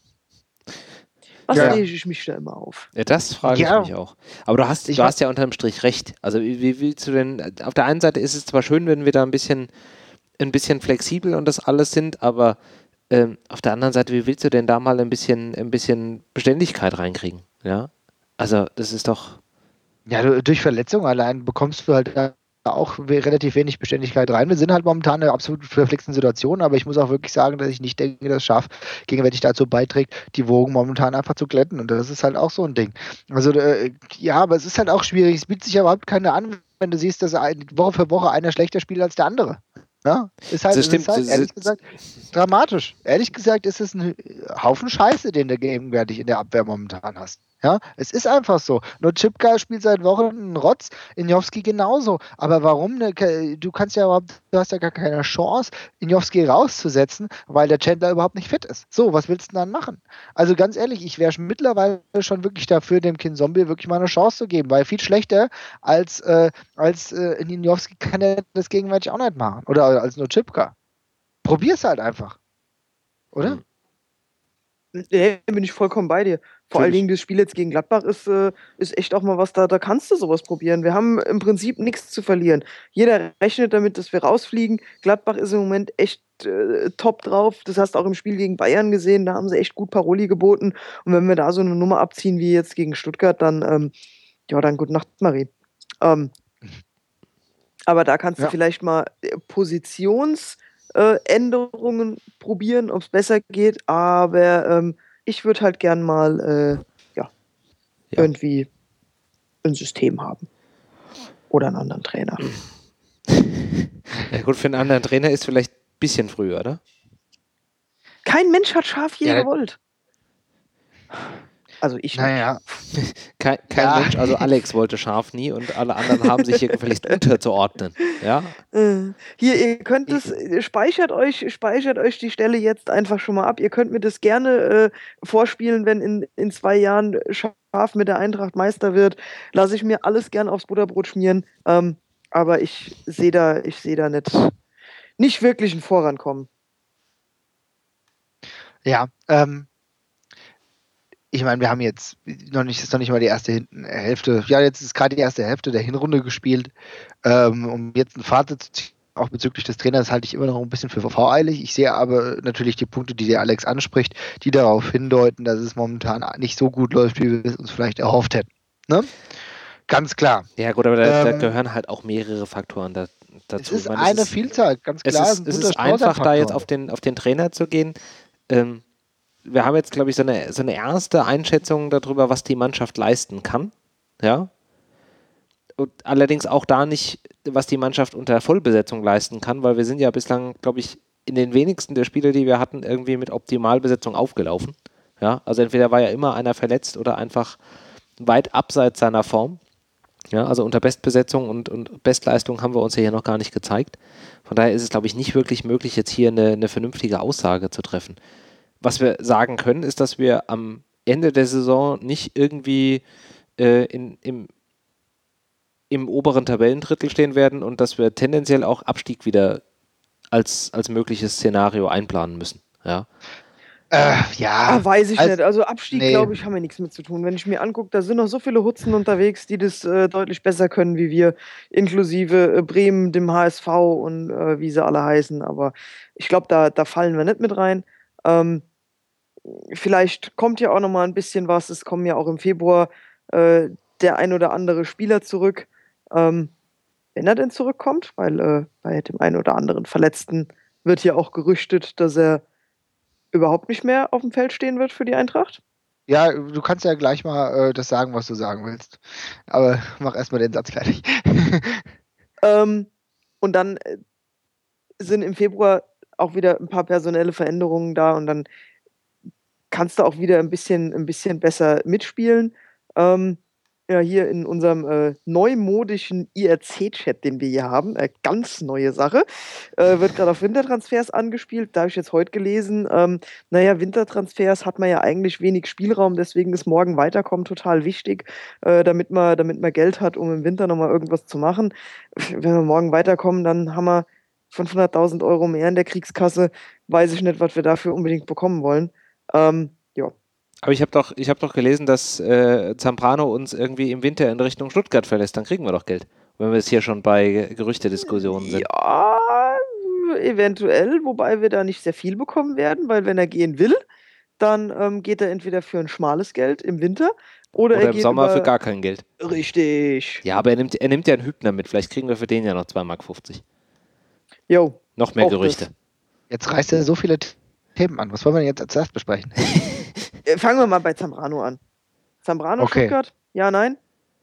[SPEAKER 3] Was
[SPEAKER 2] Ja.
[SPEAKER 3] rege ich mich da immer auf?
[SPEAKER 1] Ja, das frage
[SPEAKER 2] Ja.
[SPEAKER 1] ich mich auch. Aber du hast,
[SPEAKER 2] Ich
[SPEAKER 1] du
[SPEAKER 2] hab-
[SPEAKER 1] hast ja unterm Strich recht. Also wie, wie willst du denn, auf der einen Seite ist es zwar schön, wenn wir da ein bisschen, ein bisschen flexibel und das alles sind, aber ähm, auf der anderen Seite, wie willst du denn da mal ein bisschen, ein bisschen Beständigkeit reinkriegen? Ja, also das ist doch,
[SPEAKER 2] Ja, du, durch Verletzung allein bekommst du halt da auch we- relativ wenig Beständigkeit rein. Wir sind halt momentan in einer absolut verflixten Situation, aber ich muss auch wirklich sagen, dass ich nicht denke, dass Schaf gegenwärtig dazu beiträgt, die Wogen momentan einfach zu glätten. Und das ist halt auch so ein Ding. Also, äh, ja, aber es ist halt auch schwierig. Es bietet sich ja überhaupt keiner an, wenn du siehst, dass ein, Woche für Woche einer schlechter spielt als der andere. Ja? Ist halt,
[SPEAKER 1] Das
[SPEAKER 2] es
[SPEAKER 1] stimmt,
[SPEAKER 2] ist halt
[SPEAKER 1] das-
[SPEAKER 2] ehrlich gesagt dramatisch. Ehrlich gesagt ist es ein Haufen Scheiße, den du gegenwärtig in der Abwehr momentan hast. Ja, es ist einfach so. Nur Chipka spielt seit Wochen einen Rotz, Injowski genauso. Aber warum? Ne? Du kannst ja überhaupt, du hast ja gar keine Chance, Injowski rauszusetzen, weil der Chandler überhaupt nicht fit ist. So, was willst du denn dann machen? Also ganz ehrlich, ich wäre mittlerweile schon wirklich dafür, dem Kind Zombie wirklich mal eine Chance zu geben, weil viel schlechter als, äh, als äh, Injowski kann er das gegenwärtig auch nicht machen. Oder als nur Chipka. Probier's halt einfach. Oder?
[SPEAKER 1] Mhm.
[SPEAKER 3] Nee, bin ich vollkommen bei dir. Vor allen
[SPEAKER 1] Natürlich.
[SPEAKER 3] Dingen, das Spiel jetzt gegen Gladbach ist, äh, ist echt auch mal was, da, da kannst du sowas probieren. Wir haben im Prinzip nichts zu verlieren. Jeder rechnet damit, dass wir rausfliegen. Gladbach ist im Moment echt äh, top drauf. Das hast du auch im Spiel gegen Bayern gesehen. Da haben sie echt gut Paroli geboten. Und wenn wir da so eine Nummer abziehen wie jetzt gegen Stuttgart, dann, ähm, ja, dann gute Nacht, Marie. Ähm, aber da kannst
[SPEAKER 2] Ja.
[SPEAKER 3] du vielleicht mal äh, Positions- äh, Änderungen probieren, ob es besser geht, aber ähm, ich würde halt gern mal äh, ja,
[SPEAKER 1] Ja.
[SPEAKER 3] irgendwie ein System haben. Oder einen anderen Trainer.
[SPEAKER 1] Ja gut, für einen anderen Trainer ist vielleicht ein bisschen früher, oder?
[SPEAKER 3] Kein Mensch hat Schaf je
[SPEAKER 2] Ja,
[SPEAKER 3] gewollt. Also ich
[SPEAKER 2] Naja.
[SPEAKER 1] Kein, kein
[SPEAKER 2] Ja.
[SPEAKER 1] Mensch, also Alex wollte Schaf nie und alle anderen haben sich hier gefälligst unterzuordnen. Ja,
[SPEAKER 3] nicht. Äh, Hier, ihr könnt es, äh, speichert euch, speichert euch die Stelle jetzt einfach schon mal ab. Ihr könnt mir das gerne äh, vorspielen, wenn in, in zwei Jahren Schaf mit der Eintracht Meister wird. Lasse ich mir alles gern aufs Butterbrot schmieren. Ähm, aber ich sehe da, ich sehe da nicht, nicht wirklich ein Vorankommen.
[SPEAKER 2] Ja, ähm, ich meine, wir haben jetzt noch nicht, ist noch nicht mal die erste Hin- Hälfte, ja, jetzt ist gerade die erste Hälfte der Hinrunde gespielt. Ähm, um jetzt ein Fazit zu ziehen, auch bezüglich des Trainers, halte ich immer noch ein bisschen für voreilig. Ich sehe aber natürlich die Punkte, die der Alex anspricht, die darauf hindeuten, dass es momentan nicht so gut läuft, wie wir es uns vielleicht erhofft hätten. Ne? Ganz klar.
[SPEAKER 1] ja gut, aber da, da
[SPEAKER 2] Ähm,
[SPEAKER 1] gehören halt auch mehrere Faktoren da,
[SPEAKER 2] Es
[SPEAKER 1] dazu.
[SPEAKER 2] ist
[SPEAKER 1] Ich meine,
[SPEAKER 2] eine
[SPEAKER 1] es ist,
[SPEAKER 2] Vielzahl, ganz
[SPEAKER 1] es
[SPEAKER 2] klar.
[SPEAKER 1] ist,
[SPEAKER 2] ein
[SPEAKER 1] es
[SPEAKER 2] bunter
[SPEAKER 1] ist
[SPEAKER 2] Strauß an
[SPEAKER 1] einfach, da jetzt
[SPEAKER 2] Faktoren.
[SPEAKER 1] auf den, auf den Trainer zu gehen. Ähm, wir haben jetzt, glaube ich, so eine, so eine erste Einschätzung darüber, was die Mannschaft leisten kann. Ja. Und allerdings auch da nicht, was die Mannschaft unter Vollbesetzung leisten kann, weil wir sind ja bislang, glaube ich, in den wenigsten der Spiele, die wir hatten, irgendwie mit Optimalbesetzung aufgelaufen. Ja, also entweder war ja immer einer verletzt oder einfach weit abseits seiner Form. Ja, also unter Bestbesetzung und, und Bestleistung haben wir uns ja hier noch gar nicht gezeigt. Von daher ist es, glaube ich, nicht wirklich möglich, jetzt hier eine, eine vernünftige Aussage zu treffen. Was wir sagen können, ist, dass wir am Ende der Saison nicht irgendwie äh, in, im, im oberen Tabellendrittel stehen werden und dass wir tendenziell auch Abstieg wieder als, als mögliches Szenario einplanen müssen. Ja.
[SPEAKER 2] Äh,
[SPEAKER 3] Ah,
[SPEAKER 2] ja,
[SPEAKER 3] weiß ich
[SPEAKER 2] also,
[SPEAKER 3] nicht. Also Abstieg,
[SPEAKER 2] nee.
[SPEAKER 3] glaube ich, haben wir nichts mit zu tun. Wenn ich mir angucke, da sind noch so viele Hutzen unterwegs, die das äh, deutlich besser können wie wir, inklusive äh, Bremen, dem H S V und äh, wie sie alle heißen. Aber ich glaube, da, da fallen wir nicht mit rein. Ähm, vielleicht kommt ja auch noch mal ein bisschen was. Es kommen ja auch im Februar äh, der ein oder andere Spieler zurück. Ähm, wenn er denn zurückkommt, weil äh, bei dem einen oder anderen Verletzten wird ja auch gerüchtet, dass er überhaupt nicht mehr auf dem Feld stehen wird für die Eintracht.
[SPEAKER 2] Ja, du kannst ja gleich mal äh, das sagen, was du sagen willst. Aber mach erstmal den Satz fertig.
[SPEAKER 3] Ähm, und dann äh, sind im Februar auch wieder ein paar personelle Veränderungen da und dann kannst du auch wieder ein bisschen, ein bisschen besser mitspielen. Ähm, ja, hier in unserem äh, neumodischen I R C-Chat, den wir hier haben, äh, ganz neue Sache, äh, wird gerade auf Wintertransfers angespielt. Da habe ich jetzt heute gelesen, ähm, naja, Wintertransfers hat man ja eigentlich wenig Spielraum, deswegen ist morgen weiterkommen total wichtig, äh, damit man, damit man Geld hat, um im Winter nochmal irgendwas zu machen. Wenn wir morgen weiterkommen, dann haben wir fünfhunderttausend Euro mehr in der Kriegskasse. Weiß ich nicht, was wir dafür unbedingt bekommen wollen. Ähm, ja.
[SPEAKER 1] Aber ich habe doch, ich hab doch gelesen, dass äh, Zambrano uns irgendwie im Winter in Richtung Stuttgart verlässt. Dann kriegen wir doch Geld. Wenn wir jetzt hier schon bei Gerüchte-Diskussionen sind.
[SPEAKER 3] Ja, eventuell, wobei wir da nicht sehr viel bekommen werden, weil wenn er gehen will, dann ähm, geht er entweder für ein schmales Geld im Winter oder,
[SPEAKER 1] Oder
[SPEAKER 3] er
[SPEAKER 1] im
[SPEAKER 3] geht
[SPEAKER 1] Sommer für
[SPEAKER 3] über.
[SPEAKER 1] gar kein Geld.
[SPEAKER 3] Richtig.
[SPEAKER 1] Ja, aber er nimmt, er nimmt ja einen Hübner mit. Vielleicht kriegen wir für den ja noch zwei Mark fünfzig.
[SPEAKER 3] Jo,
[SPEAKER 1] Noch mehr
[SPEAKER 3] auch
[SPEAKER 1] Gerüchte.
[SPEAKER 3] das.
[SPEAKER 2] Jetzt reißt er so viele Themen an. Was wollen wir denn jetzt als erstes besprechen?
[SPEAKER 3] Äh, Fangen wir mal bei Zambrano an. Zambrano,
[SPEAKER 2] Okay.
[SPEAKER 3] Stuttgart? Ja, nein?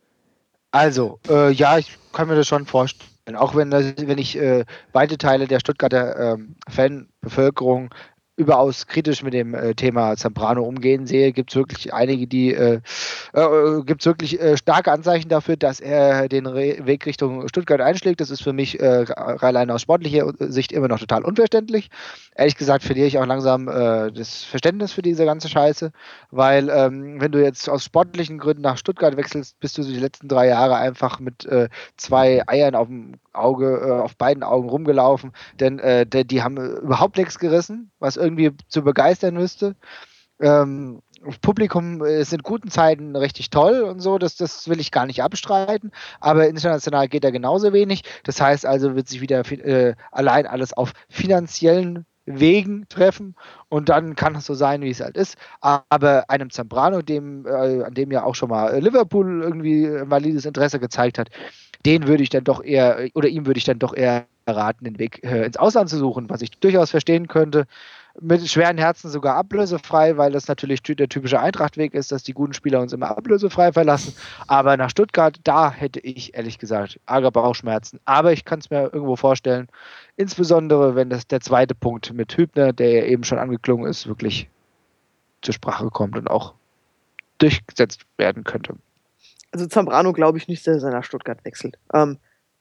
[SPEAKER 2] Also, äh, ja, ich kann mir das schon vorstellen. Auch wenn, das, wenn ich äh, beide Teile der Stuttgarter ähm, Fanbevölkerung überaus kritisch mit dem äh, Thema Zambrano umgehen sehe, gibt es wirklich einige, die äh, äh, gibt es wirklich äh, starke Anzeichen dafür, dass er den Re Weg Richtung Stuttgart einschlägt. Das ist für mich äh, allein aus sportlicher Sicht immer noch total unverständlich. Ehrlich gesagt verliere ich auch langsam äh, das Verständnis für diese ganze Scheiße, weil ähm, wenn du jetzt aus sportlichen Gründen nach Stuttgart wechselst, bist du die letzten drei Jahre einfach mit äh, zwei Eiern auf dem Auge, äh, auf beiden Augen rumgelaufen, denn äh, die, die haben überhaupt nichts gerissen, was irgendwie zu begeistern müsste. Ähm, das Publikum ist in guten Zeiten richtig toll und so, das, das will ich gar nicht abstreiten, aber international geht da genauso wenig. Das heißt also, wird sich wieder äh, allein alles auf finanziellen Wegen treffen und dann kann es so sein, wie es halt ist. Aber einem Zambrano, dem, äh, an dem ja auch schon mal Liverpool irgendwie ein valides Interesse gezeigt hat, den würde ich dann doch eher, oder ihm würde ich dann doch eher raten, den Weg äh, ins Ausland zu suchen, was ich durchaus verstehen könnte. Mit schweren Herzen sogar ablösefrei, weil das natürlich der typische Eintracht-Weg ist, dass die guten Spieler uns immer ablösefrei verlassen. Aber nach Stuttgart, da hätte ich ehrlich gesagt arge Bauchschmerzen. Aber ich kann es mir irgendwo vorstellen, insbesondere wenn das der zweite Punkt mit Hübner, der ja eben schon angeklungen ist, wirklich zur Sprache kommt und auch durchgesetzt werden könnte.
[SPEAKER 3] Also Zambrano glaube ich nicht, dass er nach Stuttgart wechselt. Ähm,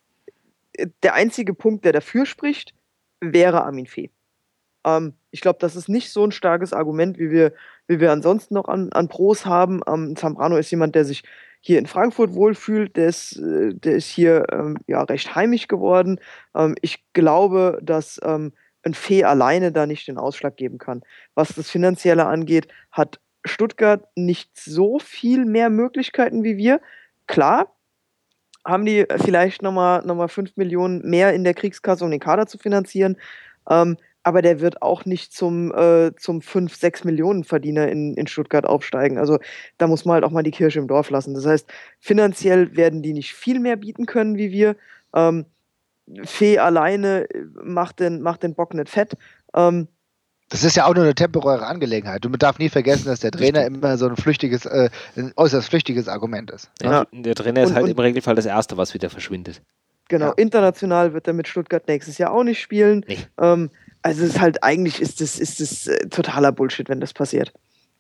[SPEAKER 3] der einzige Punkt, der dafür spricht, wäre Armin Fee. Ähm, ich glaube, das ist nicht so ein starkes Argument, wie wir, wie wir ansonsten noch an, an Pros haben. Ähm, Zambrano ist jemand, der sich hier in Frankfurt wohlfühlt, der ist, äh, der ist hier ähm, ja, recht heimisch geworden. Ähm, ich glaube, dass ähm, ein Fee alleine da nicht den Ausschlag geben kann. Was das Finanzielle angeht, hat Stuttgart nicht so viel mehr Möglichkeiten wie wir. Klar, haben die vielleicht nochmal noch mal fünf Millionen mehr in der Kriegskasse, um den Kader zu finanzieren. Ähm, aber der wird auch nicht zum, äh, zum fünf, sechs Millionen Verdiener in, in Stuttgart aufsteigen. Also da muss man halt auch mal die Kirche im Dorf lassen. Das heißt, finanziell werden die nicht viel mehr bieten können wie wir. Ähm, Fee alleine macht den, macht den Bock nicht fett. Ähm,
[SPEAKER 2] Das ist ja auch nur eine temporäre Angelegenheit. Du darfst nie vergessen, dass der Trainer immer so ein flüchtiges, äh, ein äußerst flüchtiges Argument ist. Ne?
[SPEAKER 1] Ja, der Trainer ist
[SPEAKER 3] Und-
[SPEAKER 1] halt
[SPEAKER 3] und-
[SPEAKER 1] im Regelfall das Erste, was wieder verschwindet.
[SPEAKER 3] Genau,
[SPEAKER 2] Ja.
[SPEAKER 3] international wird er mit Stuttgart nächstes Jahr auch nicht spielen.
[SPEAKER 1] Nee.
[SPEAKER 3] Ähm, also es ist halt eigentlich ist das, ist das äh, totaler Bullshit, wenn das passiert.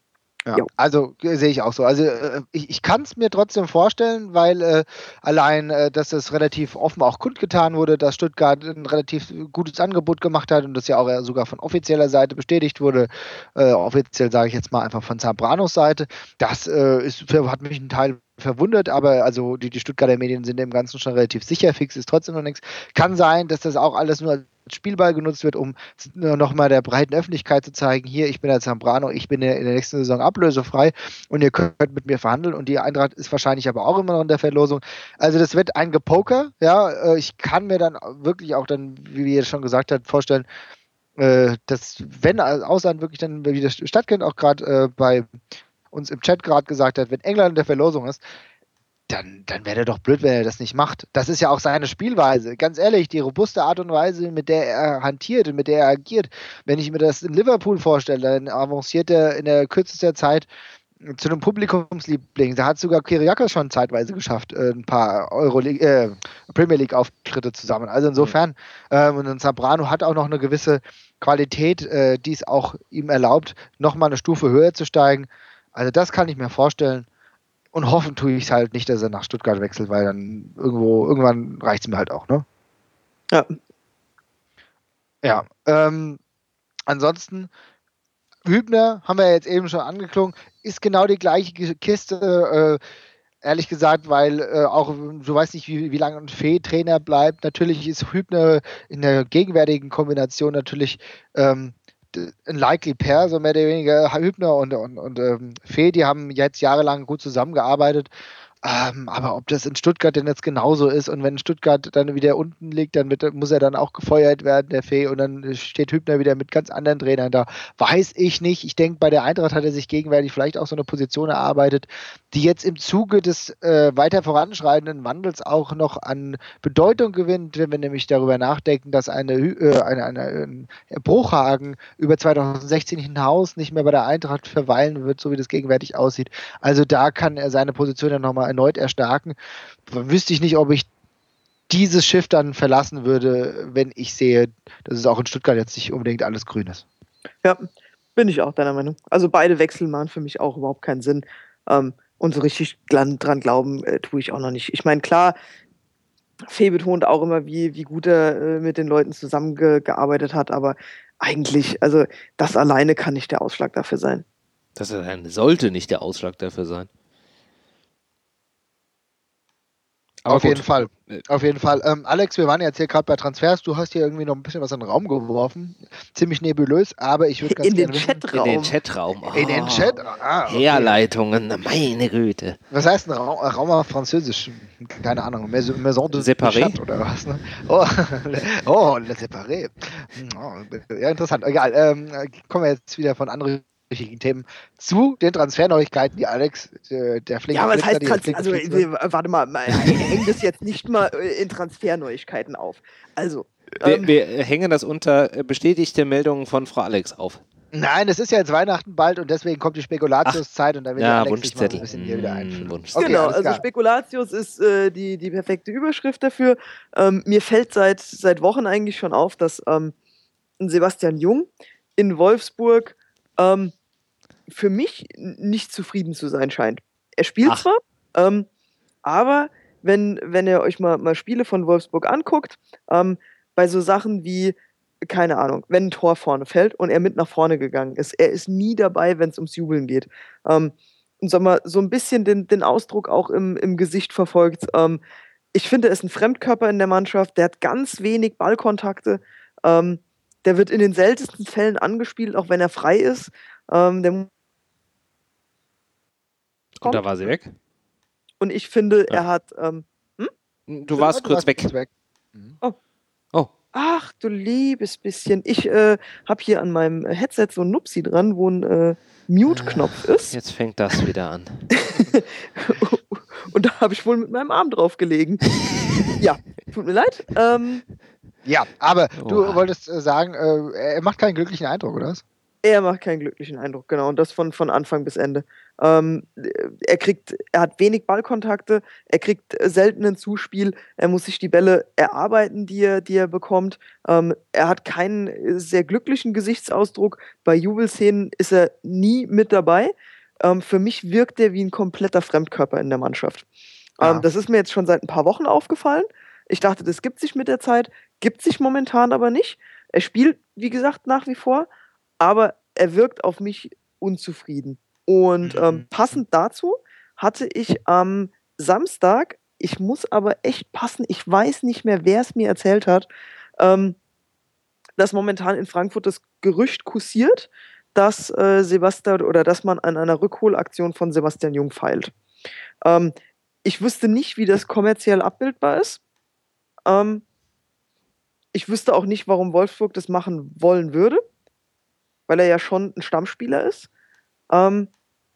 [SPEAKER 2] Ja,
[SPEAKER 3] Jo.
[SPEAKER 2] also äh, sehe ich auch so. Also äh, ich, ich kann es mir trotzdem vorstellen, weil äh, allein, äh, dass es relativ offen auch kundgetan wurde, dass Stuttgart ein relativ gutes Angebot gemacht hat und das ja auch äh, sogar von offizieller Seite bestätigt wurde. Äh, offiziell sage ich jetzt mal einfach von Zambranos Seite. Das äh, ist, für- hat mich einen Teil verwundert, aber also die, die Stuttgarter Medien sind dem Ganzen schon relativ sicher. Fix ist trotzdem noch nichts. Kann sein, dass das auch alles nur als Spielball genutzt wird, um nochmal der breiten Öffentlichkeit zu zeigen, hier, ich bin der Zambrano, ich bin in der nächsten Saison ablösefrei und ihr könnt mit mir verhandeln und die Eintracht ist wahrscheinlich aber auch immer noch in der Verlosung. Also das wird ein Gepoker, ja, äh, ich kann mir dann wirklich auch dann, wie ihr schon gesagt habt, vorstellen, äh, dass wenn Ausland wirklich dann wieder stattfindet, auch gerade äh, bei uns im Chat gerade gesagt hat, wenn England in der Verlosung ist, dann, dann wäre er doch blöd, wenn er das nicht macht. Das ist ja auch seine Spielweise. Ganz ehrlich, die robuste Art und Weise, mit der er hantiert und mit der er agiert. Wenn ich mir das in Liverpool vorstelle, dann avanciert er in der kürzesten Zeit zu einem Publikumsliebling. Da hat sogar Kyriakos schon zeitweise geschafft, äh, ein paar Euro äh, Premier League Auftritte zusammen. Also insofern, ähm, und Zambrano hat auch noch eine gewisse Qualität, äh, die es auch ihm erlaubt, nochmal eine Stufe höher zu steigen. Also das kann ich mir vorstellen. Und hoffen tue ich es halt nicht, dass er nach Stuttgart wechselt, weil dann irgendwo, irgendwann reicht es mir halt auch, ne?
[SPEAKER 3] Ja.
[SPEAKER 2] Ja. Ähm, ansonsten, Hübner, haben wir ja jetzt eben schon angeklungen, ist genau die gleiche Kiste, äh, ehrlich gesagt, weil äh, auch, du weißt nicht, wie, wie lange ein Fee-Trainer bleibt. Natürlich ist Hübner in der gegenwärtigen Kombination natürlich ähm, ein likely pair, so mehr oder weniger. Hübner und, und, und ähm, Fee, die haben jetzt jahrelang gut zusammengearbeitet. Ähm, aber ob das in Stuttgart denn jetzt genauso ist und wenn Stuttgart dann wieder unten liegt, dann wird, muss er dann auch gefeuert werden, der Fee, und dann steht Hübner wieder mit ganz anderen Trainern da. Weiß ich nicht. Ich denke, bei der Eintracht hat er sich gegenwärtig vielleicht auch so eine Position erarbeitet, die jetzt im Zuge des äh, weiter voranschreitenden Wandels auch noch an Bedeutung gewinnt, wenn wir nämlich darüber nachdenken, dass eine, äh, eine, eine, ein Bruchhagen über zweitausendsechzehn hinaus nicht mehr bei der Eintracht verweilen wird, so wie das gegenwärtig aussieht. Also da kann er seine Position dann nochmal erneut erstarken. Wüsste ich nicht, ob ich dieses Schiff dann verlassen würde, wenn ich sehe, dass es auch in Stuttgart jetzt nicht unbedingt alles grün ist.
[SPEAKER 3] Ja, bin ich auch deiner Meinung. Also beide Wechsel machen für mich auch überhaupt keinen Sinn. Ähm, und so richtig dran, dran glauben äh, tue ich auch noch nicht. Ich meine, klar, Fee betont auch immer, wie, wie gut er äh, mit den Leuten zusammengearbeitet hat, aber eigentlich, also das alleine kann nicht der Ausschlag dafür sein.
[SPEAKER 1] Das sollte nicht der Ausschlag dafür sein.
[SPEAKER 2] Aber auf gut. jeden Fall. Auf jeden Fall. Ähm, Alex, wir waren jetzt hier gerade bei Transfers. Du hast hier irgendwie noch ein bisschen was in den Raum geworfen. Ziemlich nebulös, aber ich würde ganz
[SPEAKER 3] in
[SPEAKER 2] gerne
[SPEAKER 3] den
[SPEAKER 2] wissen.
[SPEAKER 3] Chatraum.
[SPEAKER 1] In den Chatraum. Oh.
[SPEAKER 2] In den Chat? Ah, okay.
[SPEAKER 1] Herleitungen, meine Güte.
[SPEAKER 2] Was heißt ein Raum, Raum auf Französisch? Keine Ahnung. Maison, Maison de
[SPEAKER 1] Separé?
[SPEAKER 2] Chat oder was? Ne? Oh, oh, le Separé. Oh, ja, interessant. Egal. Ähm, kommen wir jetzt wieder von anderen Themen zu den Transferneuigkeiten, die Alex, äh, der flinke
[SPEAKER 3] Ja, aber es
[SPEAKER 2] Flitzer,
[SPEAKER 3] heißt
[SPEAKER 2] die
[SPEAKER 3] Trans
[SPEAKER 2] flinke
[SPEAKER 3] also
[SPEAKER 2] Flitzer.
[SPEAKER 3] äh, warte mal, mal hängen das jetzt nicht mal äh, in Transferneuigkeiten auf. Also,
[SPEAKER 1] Wir,
[SPEAKER 3] ähm,
[SPEAKER 1] wir hängen das unter äh, bestätigte Meldungen von Frau Alex auf.
[SPEAKER 2] Nein, es ist ja jetzt Weihnachten bald und deswegen kommt die Spekulatiuszeit und da will
[SPEAKER 1] ja,
[SPEAKER 2] die Alex sich mal so
[SPEAKER 1] Wunschzettel.
[SPEAKER 2] ein bisschen hier wieder
[SPEAKER 1] Mm,
[SPEAKER 2] einführen.
[SPEAKER 1] Wunschzettel.
[SPEAKER 3] genau,
[SPEAKER 2] alles
[SPEAKER 3] also
[SPEAKER 2] klar.
[SPEAKER 3] Spekulatius ist äh, die, die perfekte Überschrift dafür. Ähm, mir fällt seit, seit Wochen eigentlich schon auf, dass ähm, ein Sebastian Jung in Wolfsburg ähm, für mich n- nicht zufrieden zu sein scheint. Er spielt
[SPEAKER 1] Ach.
[SPEAKER 3] zwar, ähm, aber wenn, wenn ihr euch mal, mal Spiele von Wolfsburg anguckt, ähm, bei so Sachen wie, keine Ahnung, wenn ein Tor vorne fällt und er mit nach vorne gegangen ist, er ist nie dabei, wenn es ums Jubeln geht. Ähm, und sag mal, so ein bisschen den, den Ausdruck auch im, im Gesicht verfolgt. Ähm, ich finde, er ist ein Fremdkörper in der Mannschaft, der hat ganz wenig Ballkontakte. Ähm, der wird in den seltensten Fällen angespielt, auch wenn er frei ist. Ähm, der
[SPEAKER 1] Und da war sie weg?
[SPEAKER 3] Und ich finde,
[SPEAKER 1] Ja.
[SPEAKER 3] er hat. Ähm, hm?
[SPEAKER 1] Du warst
[SPEAKER 2] Du
[SPEAKER 1] kurz
[SPEAKER 2] warst
[SPEAKER 1] weg.
[SPEAKER 2] kurz weg. Mhm.
[SPEAKER 3] Oh.
[SPEAKER 1] Oh.
[SPEAKER 3] Ach, du liebes bisschen. Ich äh, habe hier an meinem Headset so ein Nupsi dran, wo ein äh, Mute-Knopf ist.
[SPEAKER 1] Jetzt fängt das wieder an.
[SPEAKER 3] Und da habe ich wohl mit meinem Arm drauf gelegen. Ja, tut mir leid. Ähm,
[SPEAKER 2] Ja, aber du
[SPEAKER 1] Oha.
[SPEAKER 2] wolltest äh, sagen, äh, er macht keinen glücklichen Eindruck, oder was?
[SPEAKER 3] Er macht keinen glücklichen Eindruck, genau. Und das von, von Anfang bis Ende. Ähm, er kriegt, er hat wenig Ballkontakte, er kriegt selten ein Zuspiel, er muss sich die Bälle erarbeiten, die er, die er bekommt. Ähm, er hat keinen sehr glücklichen Gesichtsausdruck. Bei Jubelszenen ist er nie mit dabei. Ähm, für mich wirkt der wie ein kompletter Fremdkörper in der Mannschaft. Ähm,
[SPEAKER 2] Ja.
[SPEAKER 3] das ist mir jetzt schon seit ein paar Wochen aufgefallen. Ich dachte, das gibt sich mit der Zeit, gibt sich momentan aber nicht. Er spielt, wie gesagt, nach wie vor, aber er wirkt auf mich unzufrieden. Und ähm,
[SPEAKER 2] Mhm.
[SPEAKER 3] passend dazu hatte ich am Samstag, ich muss aber echt passen, ich weiß nicht mehr, wer es mir erzählt hat, ähm, dass momentan in Frankfurt das Gerücht kursiert, dass äh, Sebastian oder dass man an einer Rückholaktion von Sebastian Jung feilt. Ähm, ich wüsste nicht, wie das kommerziell abbildbar ist. Ähm, ich wüsste auch nicht, warum Wolfsburg das machen wollen würde, weil er ja schon ein Stammspieler ist. Ähm,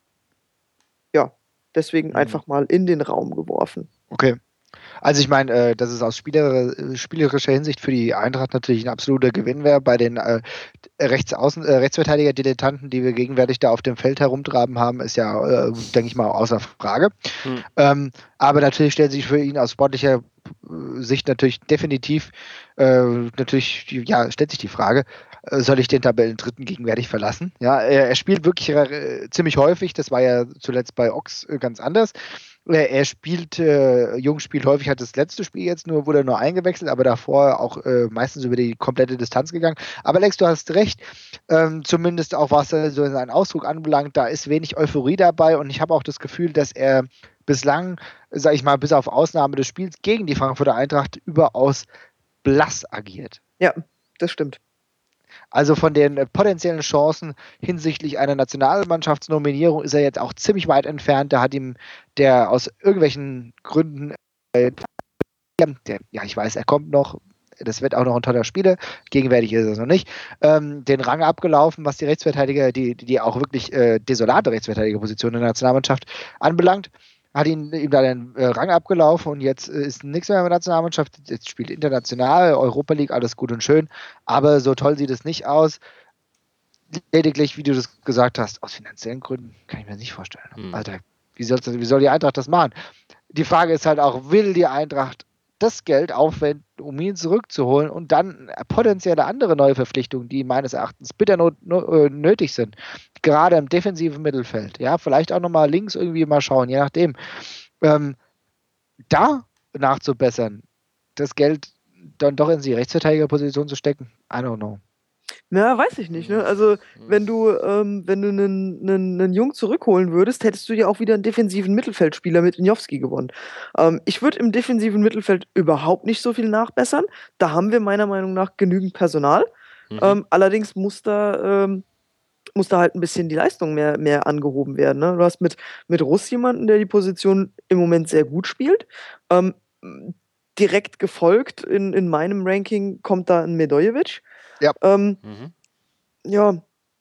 [SPEAKER 3] ja, deswegen
[SPEAKER 2] Mhm.
[SPEAKER 3] einfach mal in den Raum geworfen.
[SPEAKER 2] Okay. Also ich meine, äh, dass es aus spieler, spielerischer Hinsicht für die Eintracht natürlich ein absoluter Gewinn wäre bei den äh, Rechtsaußen, äh, Rechtsverteidiger-Dilettanten, die wir gegenwärtig da auf dem Feld herumtraben haben, ist ja, äh, denke ich mal, außer Frage.
[SPEAKER 1] Hm.
[SPEAKER 2] Ähm, aber natürlich stellt sich für ihn aus sportlicher äh, Sicht natürlich definitiv, äh, natürlich, die- ja, stellt sich die Frage, äh, soll ich den Tabellendritten gegenwärtig verlassen? Ja, er, er spielt wirklich äh, ziemlich häufig, das war ja zuletzt bei Ox äh, ganz anders. Er, er spielt, äh, Jung spielt häufig, hat das letzte Spiel jetzt nur, wurde er nur eingewechselt, aber davor auch äh, meistens über die komplette Distanz gegangen. Aber Alex, du hast recht, ähm, zumindest auch was äh, so seinen Ausdruck anbelangt, da ist wenig Euphorie dabei und ich habe auch das Gefühl, dass er bislang, sag ich mal, bis auf Ausnahme des Spiels gegen die Frankfurter Eintracht überaus blass agiert.
[SPEAKER 3] Ja, das stimmt.
[SPEAKER 2] Also von den äh, potenziellen Chancen hinsichtlich einer Nationalmannschaftsnominierung ist er jetzt auch ziemlich weit entfernt. Da hat ihm der aus irgendwelchen Gründen, äh, der, ja, ich weiß, er kommt noch, das wird auch noch ein toller Spieler, gegenwärtig ist es noch nicht, ähm, den Rang abgelaufen, was die Rechtsverteidiger, die, die auch wirklich äh, desolate Rechtsverteidigerposition in der Nationalmannschaft anbelangt, hat ihn, ihm da den äh, Rang abgelaufen und jetzt äh, ist nichts mehr mit der Nationalmannschaft, jetzt spielt international, Europa League, alles gut und schön, aber so toll sieht es nicht aus. Lediglich, wie du das gesagt hast, aus finanziellen Gründen kann ich mir das nicht vorstellen.
[SPEAKER 1] Hm.
[SPEAKER 2] Alter, wie soll, wie soll die Eintracht das machen? Die Frage ist halt auch, will die Eintracht das Geld aufwenden, um ihn zurückzuholen und dann potenzielle andere neue Verpflichtungen, die meines Erachtens bitter not, no, nötig sind, gerade im defensiven Mittelfeld, ja, vielleicht auch nochmal links irgendwie mal schauen, je nachdem, ähm, da nachzubessern, das Geld dann doch in die Rechtsverteidigerposition zu stecken, I don't know.
[SPEAKER 3] Na, weiß ich nicht, ne? Also, wenn du, ähm, wenn du einen, einen, einen Jung zurückholen würdest, hättest du ja auch wieder einen defensiven Mittelfeldspieler mit Njowski gewonnen. Ähm, ich würde im defensiven Mittelfeld überhaupt nicht so viel nachbessern. Da haben wir meiner Meinung nach genügend Personal.
[SPEAKER 1] Mhm.
[SPEAKER 3] Ähm, allerdings muss da, ähm, muss da halt ein bisschen die Leistung mehr, mehr angehoben werden. Ne? Du hast mit, mit Russ jemanden, der die Position im Moment sehr gut spielt. Ähm, direkt gefolgt in, in meinem Ranking kommt da ein Medojevic.
[SPEAKER 2] Ja.
[SPEAKER 3] Ähm,
[SPEAKER 1] Mhm.
[SPEAKER 3] ja,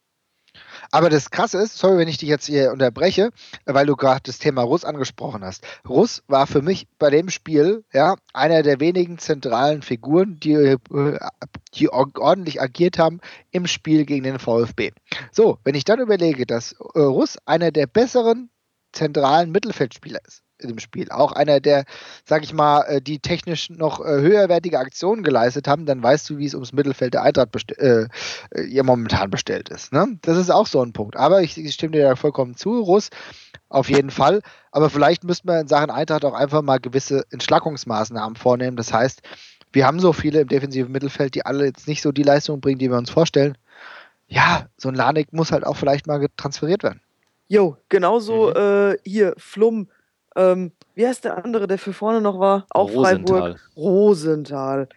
[SPEAKER 2] Aber das Krasse ist, sorry, wenn ich dich jetzt hier unterbreche, weil du gerade das Thema Russ angesprochen hast. Russ war für mich bei dem Spiel ja einer der wenigen zentralen Figuren, die, äh, die ordentlich agiert haben im Spiel gegen den VfB. So, wenn ich dann überlege, dass äh, Russ einer der besseren zentralen Mittelfeldspieler ist in dem Spiel, auch einer der, sag ich mal, äh, die technisch noch äh, höherwertige Aktionen geleistet haben, dann weißt du, wie es ums Mittelfeld der Eintracht best- äh, ihr momentan bestellt ist. Ne? Das ist auch so ein Punkt. Aber ich, ich stimme dir da vollkommen zu, Russ, auf jeden Fall. Aber vielleicht müssten wir in Sachen Eintracht auch einfach mal gewisse Entschlackungsmaßnahmen vornehmen. Das heißt, wir haben so viele im defensiven Mittelfeld, die alle jetzt nicht so die Leistung bringen, die wir uns vorstellen. Ja, so ein Lanik muss halt auch vielleicht mal transferiert werden.
[SPEAKER 3] Jo, genauso
[SPEAKER 1] Mhm.
[SPEAKER 3] äh, hier, Flum. Ähm, wie heißt der andere, der für vorne noch war? Auch
[SPEAKER 1] Rosenthal.
[SPEAKER 3] Freiburg. Rosenthal.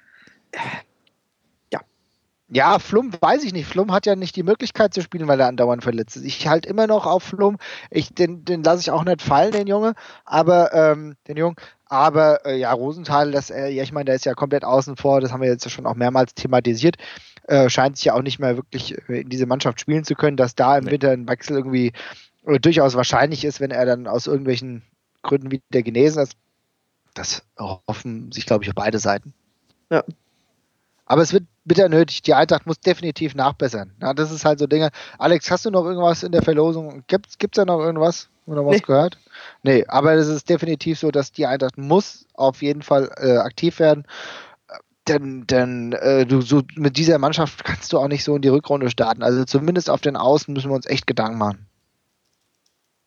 [SPEAKER 2] Ja, Flum weiß ich nicht. Flum hat ja nicht die Möglichkeit zu spielen, weil er andauernd verletzt ist. Ich halte immer noch auf Flum. Ich, den den lasse ich auch nicht fallen, den Junge. Aber, ähm, den Jungen. Aber, äh, ja, Rosenthal, das, äh, ja, ich meine, der ist ja komplett außen vor. Das haben wir jetzt schon auch mehrmals thematisiert. Äh, scheint sich ja auch nicht mehr wirklich äh, in diese Mannschaft spielen zu können, dass da im
[SPEAKER 1] Nee.
[SPEAKER 2] Winter ein Wechsel irgendwie äh, durchaus wahrscheinlich ist, wenn er dann aus irgendwelchen Gründen wieder genesen ist. Das hoffen sich, glaube ich, auf beide Seiten.
[SPEAKER 3] Ja.
[SPEAKER 2] Aber es wird bitter nötig. Die Eintracht muss definitiv nachbessern. Ja, das ist halt so Dinge. Alex, hast du noch irgendwas in der Verlosung? Gibt es da noch irgendwas? Oder was
[SPEAKER 3] Nee.
[SPEAKER 2] gehört? Nee, aber es ist definitiv so, dass die Eintracht muss auf jeden Fall äh, aktiv werden. Denn, denn äh, du, so, mit dieser Mannschaft kannst du auch nicht so in die Rückrunde starten. Also zumindest auf den Außen müssen wir uns echt Gedanken machen.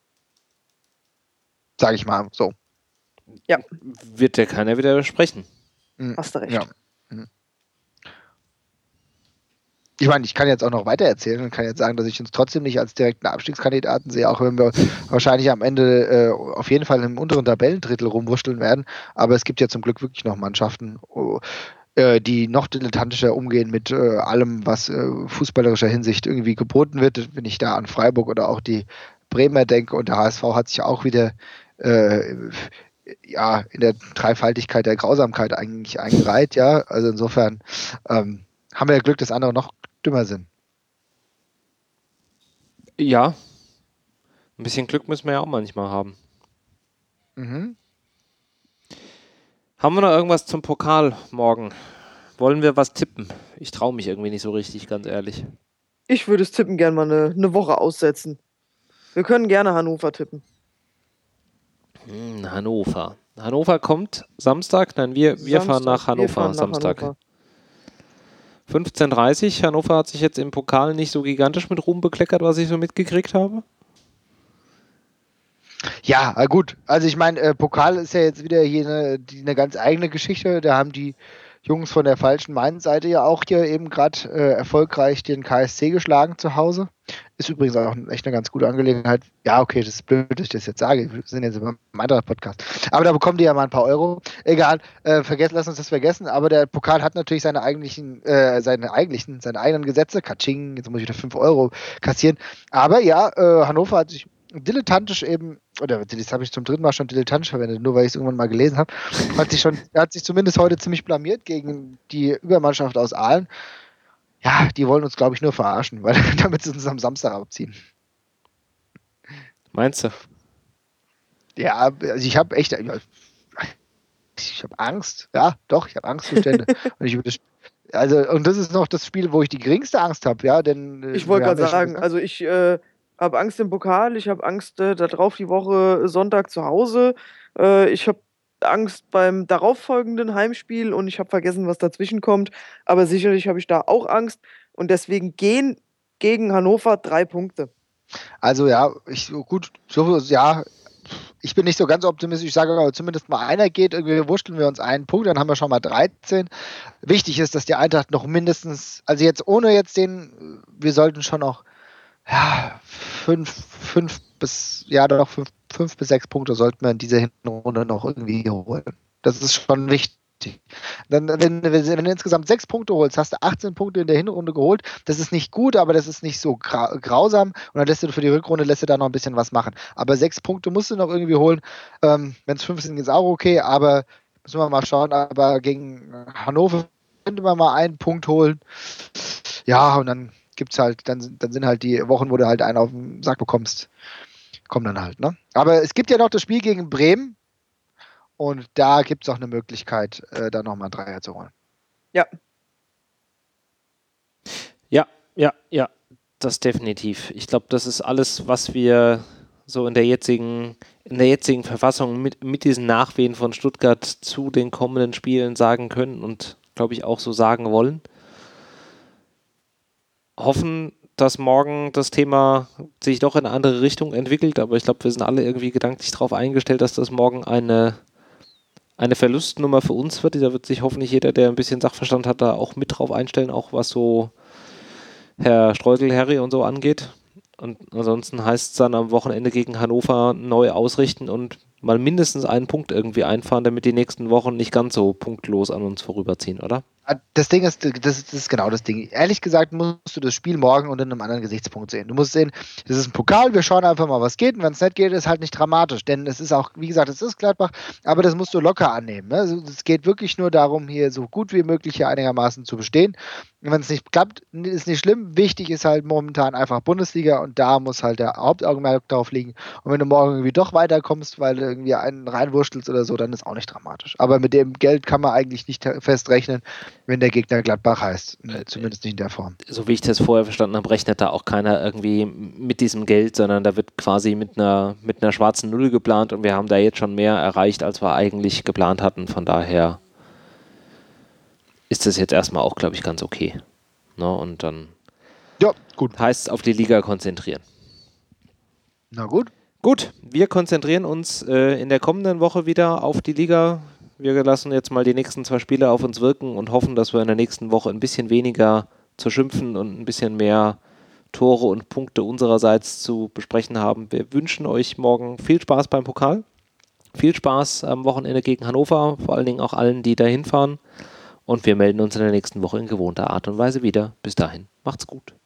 [SPEAKER 2] Sage ich mal so.
[SPEAKER 3] Ja.
[SPEAKER 1] Wird ja keiner wieder besprechen.
[SPEAKER 3] Hast du recht.
[SPEAKER 2] Ja. Ich meine, ich kann jetzt auch noch weiter erzählen und kann jetzt sagen, dass ich uns trotzdem nicht als direkten Abstiegskandidaten sehe, auch wenn wir wahrscheinlich am Ende äh, auf jeden Fall im unteren Tabellendrittel rumwurschteln werden. Aber es gibt ja zum Glück wirklich noch Mannschaften, oh, äh, die noch dilettantischer umgehen mit äh, allem, was äh, fußballerischer Hinsicht irgendwie geboten wird. Wenn ich da an Freiburg oder auch die Bremer denke, und der H S V hat sich auch wieder äh, ja, in der Dreifaltigkeit der Grausamkeit eigentlich eingereiht. Ja, also insofern ähm, haben wir ja Glück, dass andere noch dümmer sind.
[SPEAKER 1] Ja. Ein bisschen Glück müssen wir ja auch manchmal haben.
[SPEAKER 2] Mhm.
[SPEAKER 1] Haben wir noch irgendwas zum Pokal morgen? Wollen wir was tippen? Ich traue mich irgendwie nicht so richtig, ganz ehrlich.
[SPEAKER 3] Ich würde das Tippen gerne mal eine, eine Woche aussetzen. Wir können gerne Hannover tippen.
[SPEAKER 1] Hm, Hannover. Hannover kommt Samstag? Nein, wir, wir
[SPEAKER 3] Samstag,
[SPEAKER 1] fahren nach Hannover
[SPEAKER 3] wir fahren nach
[SPEAKER 1] Samstag.
[SPEAKER 3] Hannover.
[SPEAKER 1] fünfzehn Uhr dreißig. Hannover hat sich jetzt im Pokal nicht so gigantisch mit Ruhm bekleckert, was ich so mitgekriegt habe.
[SPEAKER 2] Ja, äh, gut. Also ich meine, äh, Pokal ist ja jetzt wieder hier eine, die, eine ganz eigene Geschichte. Da haben die Jungs von der falschen Mainz-Seite ja auch hier eben gerade äh, erfolgreich den K S C geschlagen zu Hause. Ist übrigens auch echt eine ganz gute Angelegenheit. Ja, okay, das ist blöd, dass ich das jetzt sage. Wir sind jetzt beim anderen Podcast. Aber da bekommen die ja mal ein paar Euro. Egal, äh, vergessen, lass uns das vergessen. Aber der Pokal hat natürlich seine eigentlichen, äh, seine eigentlichen, seine eigenen Gesetze. Katsching, jetzt muss ich wieder fünf Euro kassieren. Aber ja, äh, Hannover hat sich dilettantisch eben, oder das habe ich zum dritten Mal schon dilettantisch verwendet, nur weil ich es irgendwann mal gelesen habe, hat sich schon, er hat sich zumindest heute ziemlich blamiert gegen die Übermannschaft aus Aalen. Ja, die wollen uns, glaube ich, nur verarschen, weil damit sie uns am Samstag abziehen.
[SPEAKER 1] Meinst du?
[SPEAKER 2] Ja, also ich habe echt, ich habe Angst, ja, doch, ich habe Angstzustände. und ich das, also, und das ist noch das Spiel, wo ich die geringste Angst habe, ja, denn
[SPEAKER 3] Ich wollte
[SPEAKER 2] wir haben
[SPEAKER 3] gerade
[SPEAKER 2] ja schon
[SPEAKER 3] sagen,
[SPEAKER 2] gesagt-
[SPEAKER 3] also ich äh, habe Angst im Pokal, ich habe Angst äh, darauf die Woche Sonntag zu Hause, äh, ich habe Angst beim darauffolgenden Heimspiel und ich habe vergessen, was dazwischen kommt. Aber sicherlich habe ich da auch Angst und deswegen gehen gegen Hannover drei Punkte.
[SPEAKER 2] Also ja, ich gut, so ja, ich bin nicht so ganz optimistisch. Ich sage aber zumindest mal einer geht, irgendwie wurschteln wir uns einen Punkt, dann haben wir schon mal dreizehn. Wichtig ist, dass die Eintracht noch mindestens, also jetzt ohne jetzt den, wir sollten schon noch ja, fünf, fünf bis, ja doch fünf, fünf bis sechs Punkte sollten wir in dieser Hinrunde noch irgendwie holen. Das ist schon wichtig. Dann, wenn, wenn, wenn du insgesamt sechs Punkte holst, hast du achtzehn Punkte in der Hinrunde geholt. Das ist nicht gut, aber das ist nicht so gra grausam. Und dann lässt du für die Rückrunde lässt du da noch ein bisschen was machen. Aber sechs Punkte musst du noch irgendwie holen. Ähm, wenn es fünf sind, ist auch okay, aber müssen wir mal schauen. Aber gegen Hannover könnte man mal einen Punkt holen. Ja, und dann gibt's halt, dann, dann sind halt die Wochen, wo du halt einen auf den Sack bekommst, kommen dann halt, ne? Aber es gibt ja noch das Spiel gegen Bremen. Und da gibt es auch eine Möglichkeit, äh, da nochmal einen Dreier zu holen.
[SPEAKER 3] Ja.
[SPEAKER 1] Ja, ja, ja, das definitiv. Ich glaube, das ist alles, was wir so in der jetzigen, in der jetzigen Verfassung mit, mit diesen Nachwehen von Stuttgart zu den kommenden Spielen sagen können und, glaube ich, auch so sagen wollen. Hoffen, dass morgen das Thema sich doch in eine andere Richtung entwickelt, aber ich glaube, wir sind alle irgendwie gedanklich darauf eingestellt, dass das morgen eine eine Verlustnummer für uns wird. Da wird sich hoffentlich jeder, der ein bisschen Sachverstand hat, da auch mit drauf einstellen, auch was so Herr Streusel, Harry und so angeht. Und ansonsten heißt es dann am Wochenende gegen Hannover neu ausrichten und mal mindestens einen Punkt irgendwie einfahren, damit die nächsten Wochen nicht ganz so punktlos an uns vorüberziehen, oder?
[SPEAKER 2] Das Ding ist, das, das ist genau das Ding. Ehrlich gesagt musst du das Spiel morgen unter einem anderen Gesichtspunkt sehen. Du musst sehen, das ist ein Pokal, wir schauen einfach mal, was geht. Und wenn es nicht geht, ist halt nicht dramatisch. Denn es ist auch, wie gesagt, es ist Gladbach, aber das musst du locker annehmen. Ne? Also, es geht wirklich nur darum, hier so gut wie möglich hier einigermaßen zu bestehen. Und wenn es nicht klappt, ist nicht schlimm. Wichtig ist halt momentan einfach Bundesliga und da muss halt der Hauptaugenmerk drauf liegen. Und wenn du morgen irgendwie doch weiterkommst, weil du irgendwie einen reinwurstelst oder so, dann ist auch nicht dramatisch. Aber mit dem Geld kann man eigentlich nicht festrechnen, wenn der Gegner Gladbach heißt. Zumindest nicht in der Form.
[SPEAKER 1] So wie ich das vorher verstanden habe, rechnet da auch keiner irgendwie mit diesem Geld, sondern da wird quasi mit einer, mit einer schwarzen Null geplant und wir haben da jetzt schon mehr erreicht, als wir eigentlich geplant hatten. Von daher ist das jetzt erstmal auch, glaube ich, ganz okay. Ne? Und dann
[SPEAKER 2] ja, gut.
[SPEAKER 1] heißt es auf die Liga konzentrieren.
[SPEAKER 2] Na gut.
[SPEAKER 1] Gut, wir konzentrieren uns äh, in der kommenden Woche wieder auf die Liga. Wir lassen jetzt mal die nächsten zwei Spiele auf uns wirken und hoffen, dass wir in der nächsten Woche ein bisschen weniger zu schimpfen und ein bisschen mehr Tore und Punkte unsererseits zu besprechen haben. Wir wünschen euch morgen viel Spaß beim Pokal, viel Spaß am Wochenende gegen Hannover, vor allen Dingen auch allen, die da hinfahren. Und wir melden uns in der nächsten Woche in gewohnter Art und Weise wieder. Bis dahin, macht's gut.